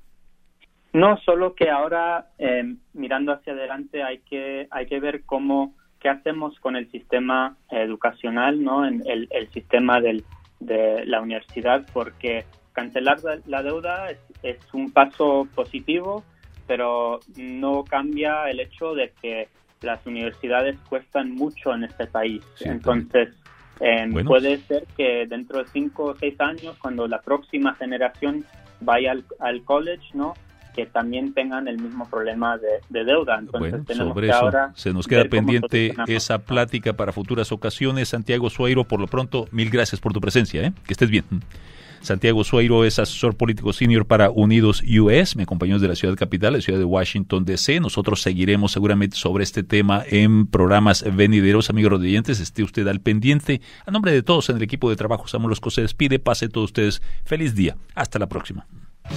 No, solo que ahora, eh, mirando hacia adelante, hay que hay que ver cómo qué hacemos con el sistema educacional, ¿no? En el, el sistema del, de la universidad, porque cancelar la, la deuda es, es un paso positivo, pero no cambia el hecho de que las universidades cuestan mucho en este país. Sí, Entonces, eh, bueno. puede ser que dentro de cinco o seis años, cuando la próxima generación vaya al, al college, ¿no?, que también tengan el mismo problema de, de deuda. Entonces, bueno, tenemos sobre que eso ahora se nos queda pendiente esa plática para futuras ocasiones. Santiago Sueiro, por lo pronto, mil gracias por tu presencia, ¿eh? Que estés bien. Santiago Sueiro es asesor político senior para Unidos U S, me acompañó desde la ciudad capital, la ciudad de Washington, D C Nosotros seguiremos seguramente sobre este tema en programas venideros. Amigos rodillantes, esté usted al pendiente. A nombre de todos en el equipo de trabajo, Samuel Orozco se despide. Pase todos ustedes feliz día. Hasta la próxima.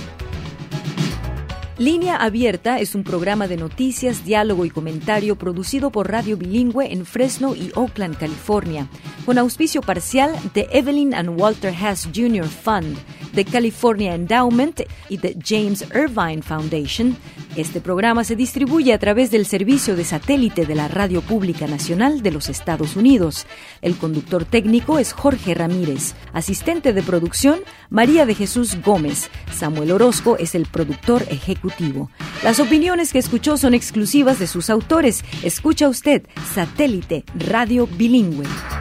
Línea Abierta es un programa de noticias, diálogo y comentario producido por Radio Bilingüe en Fresno y Oakland, California, con auspicio parcial de Evelyn and Walter Haas junior Fund, de California Endowment y de James Irvine Foundation. Este programa se distribuye a través del servicio de satélite de la Radio Pública Nacional de los Estados Unidos. El conductor técnico es Jorge Ramírez. Asistente de producción, María de Jesús Gómez. Samuel Orozco es el productor ejecutivo. Las opiniones que escuchó son exclusivas de sus autores. Escucha usted Satélite Radio Bilingüe.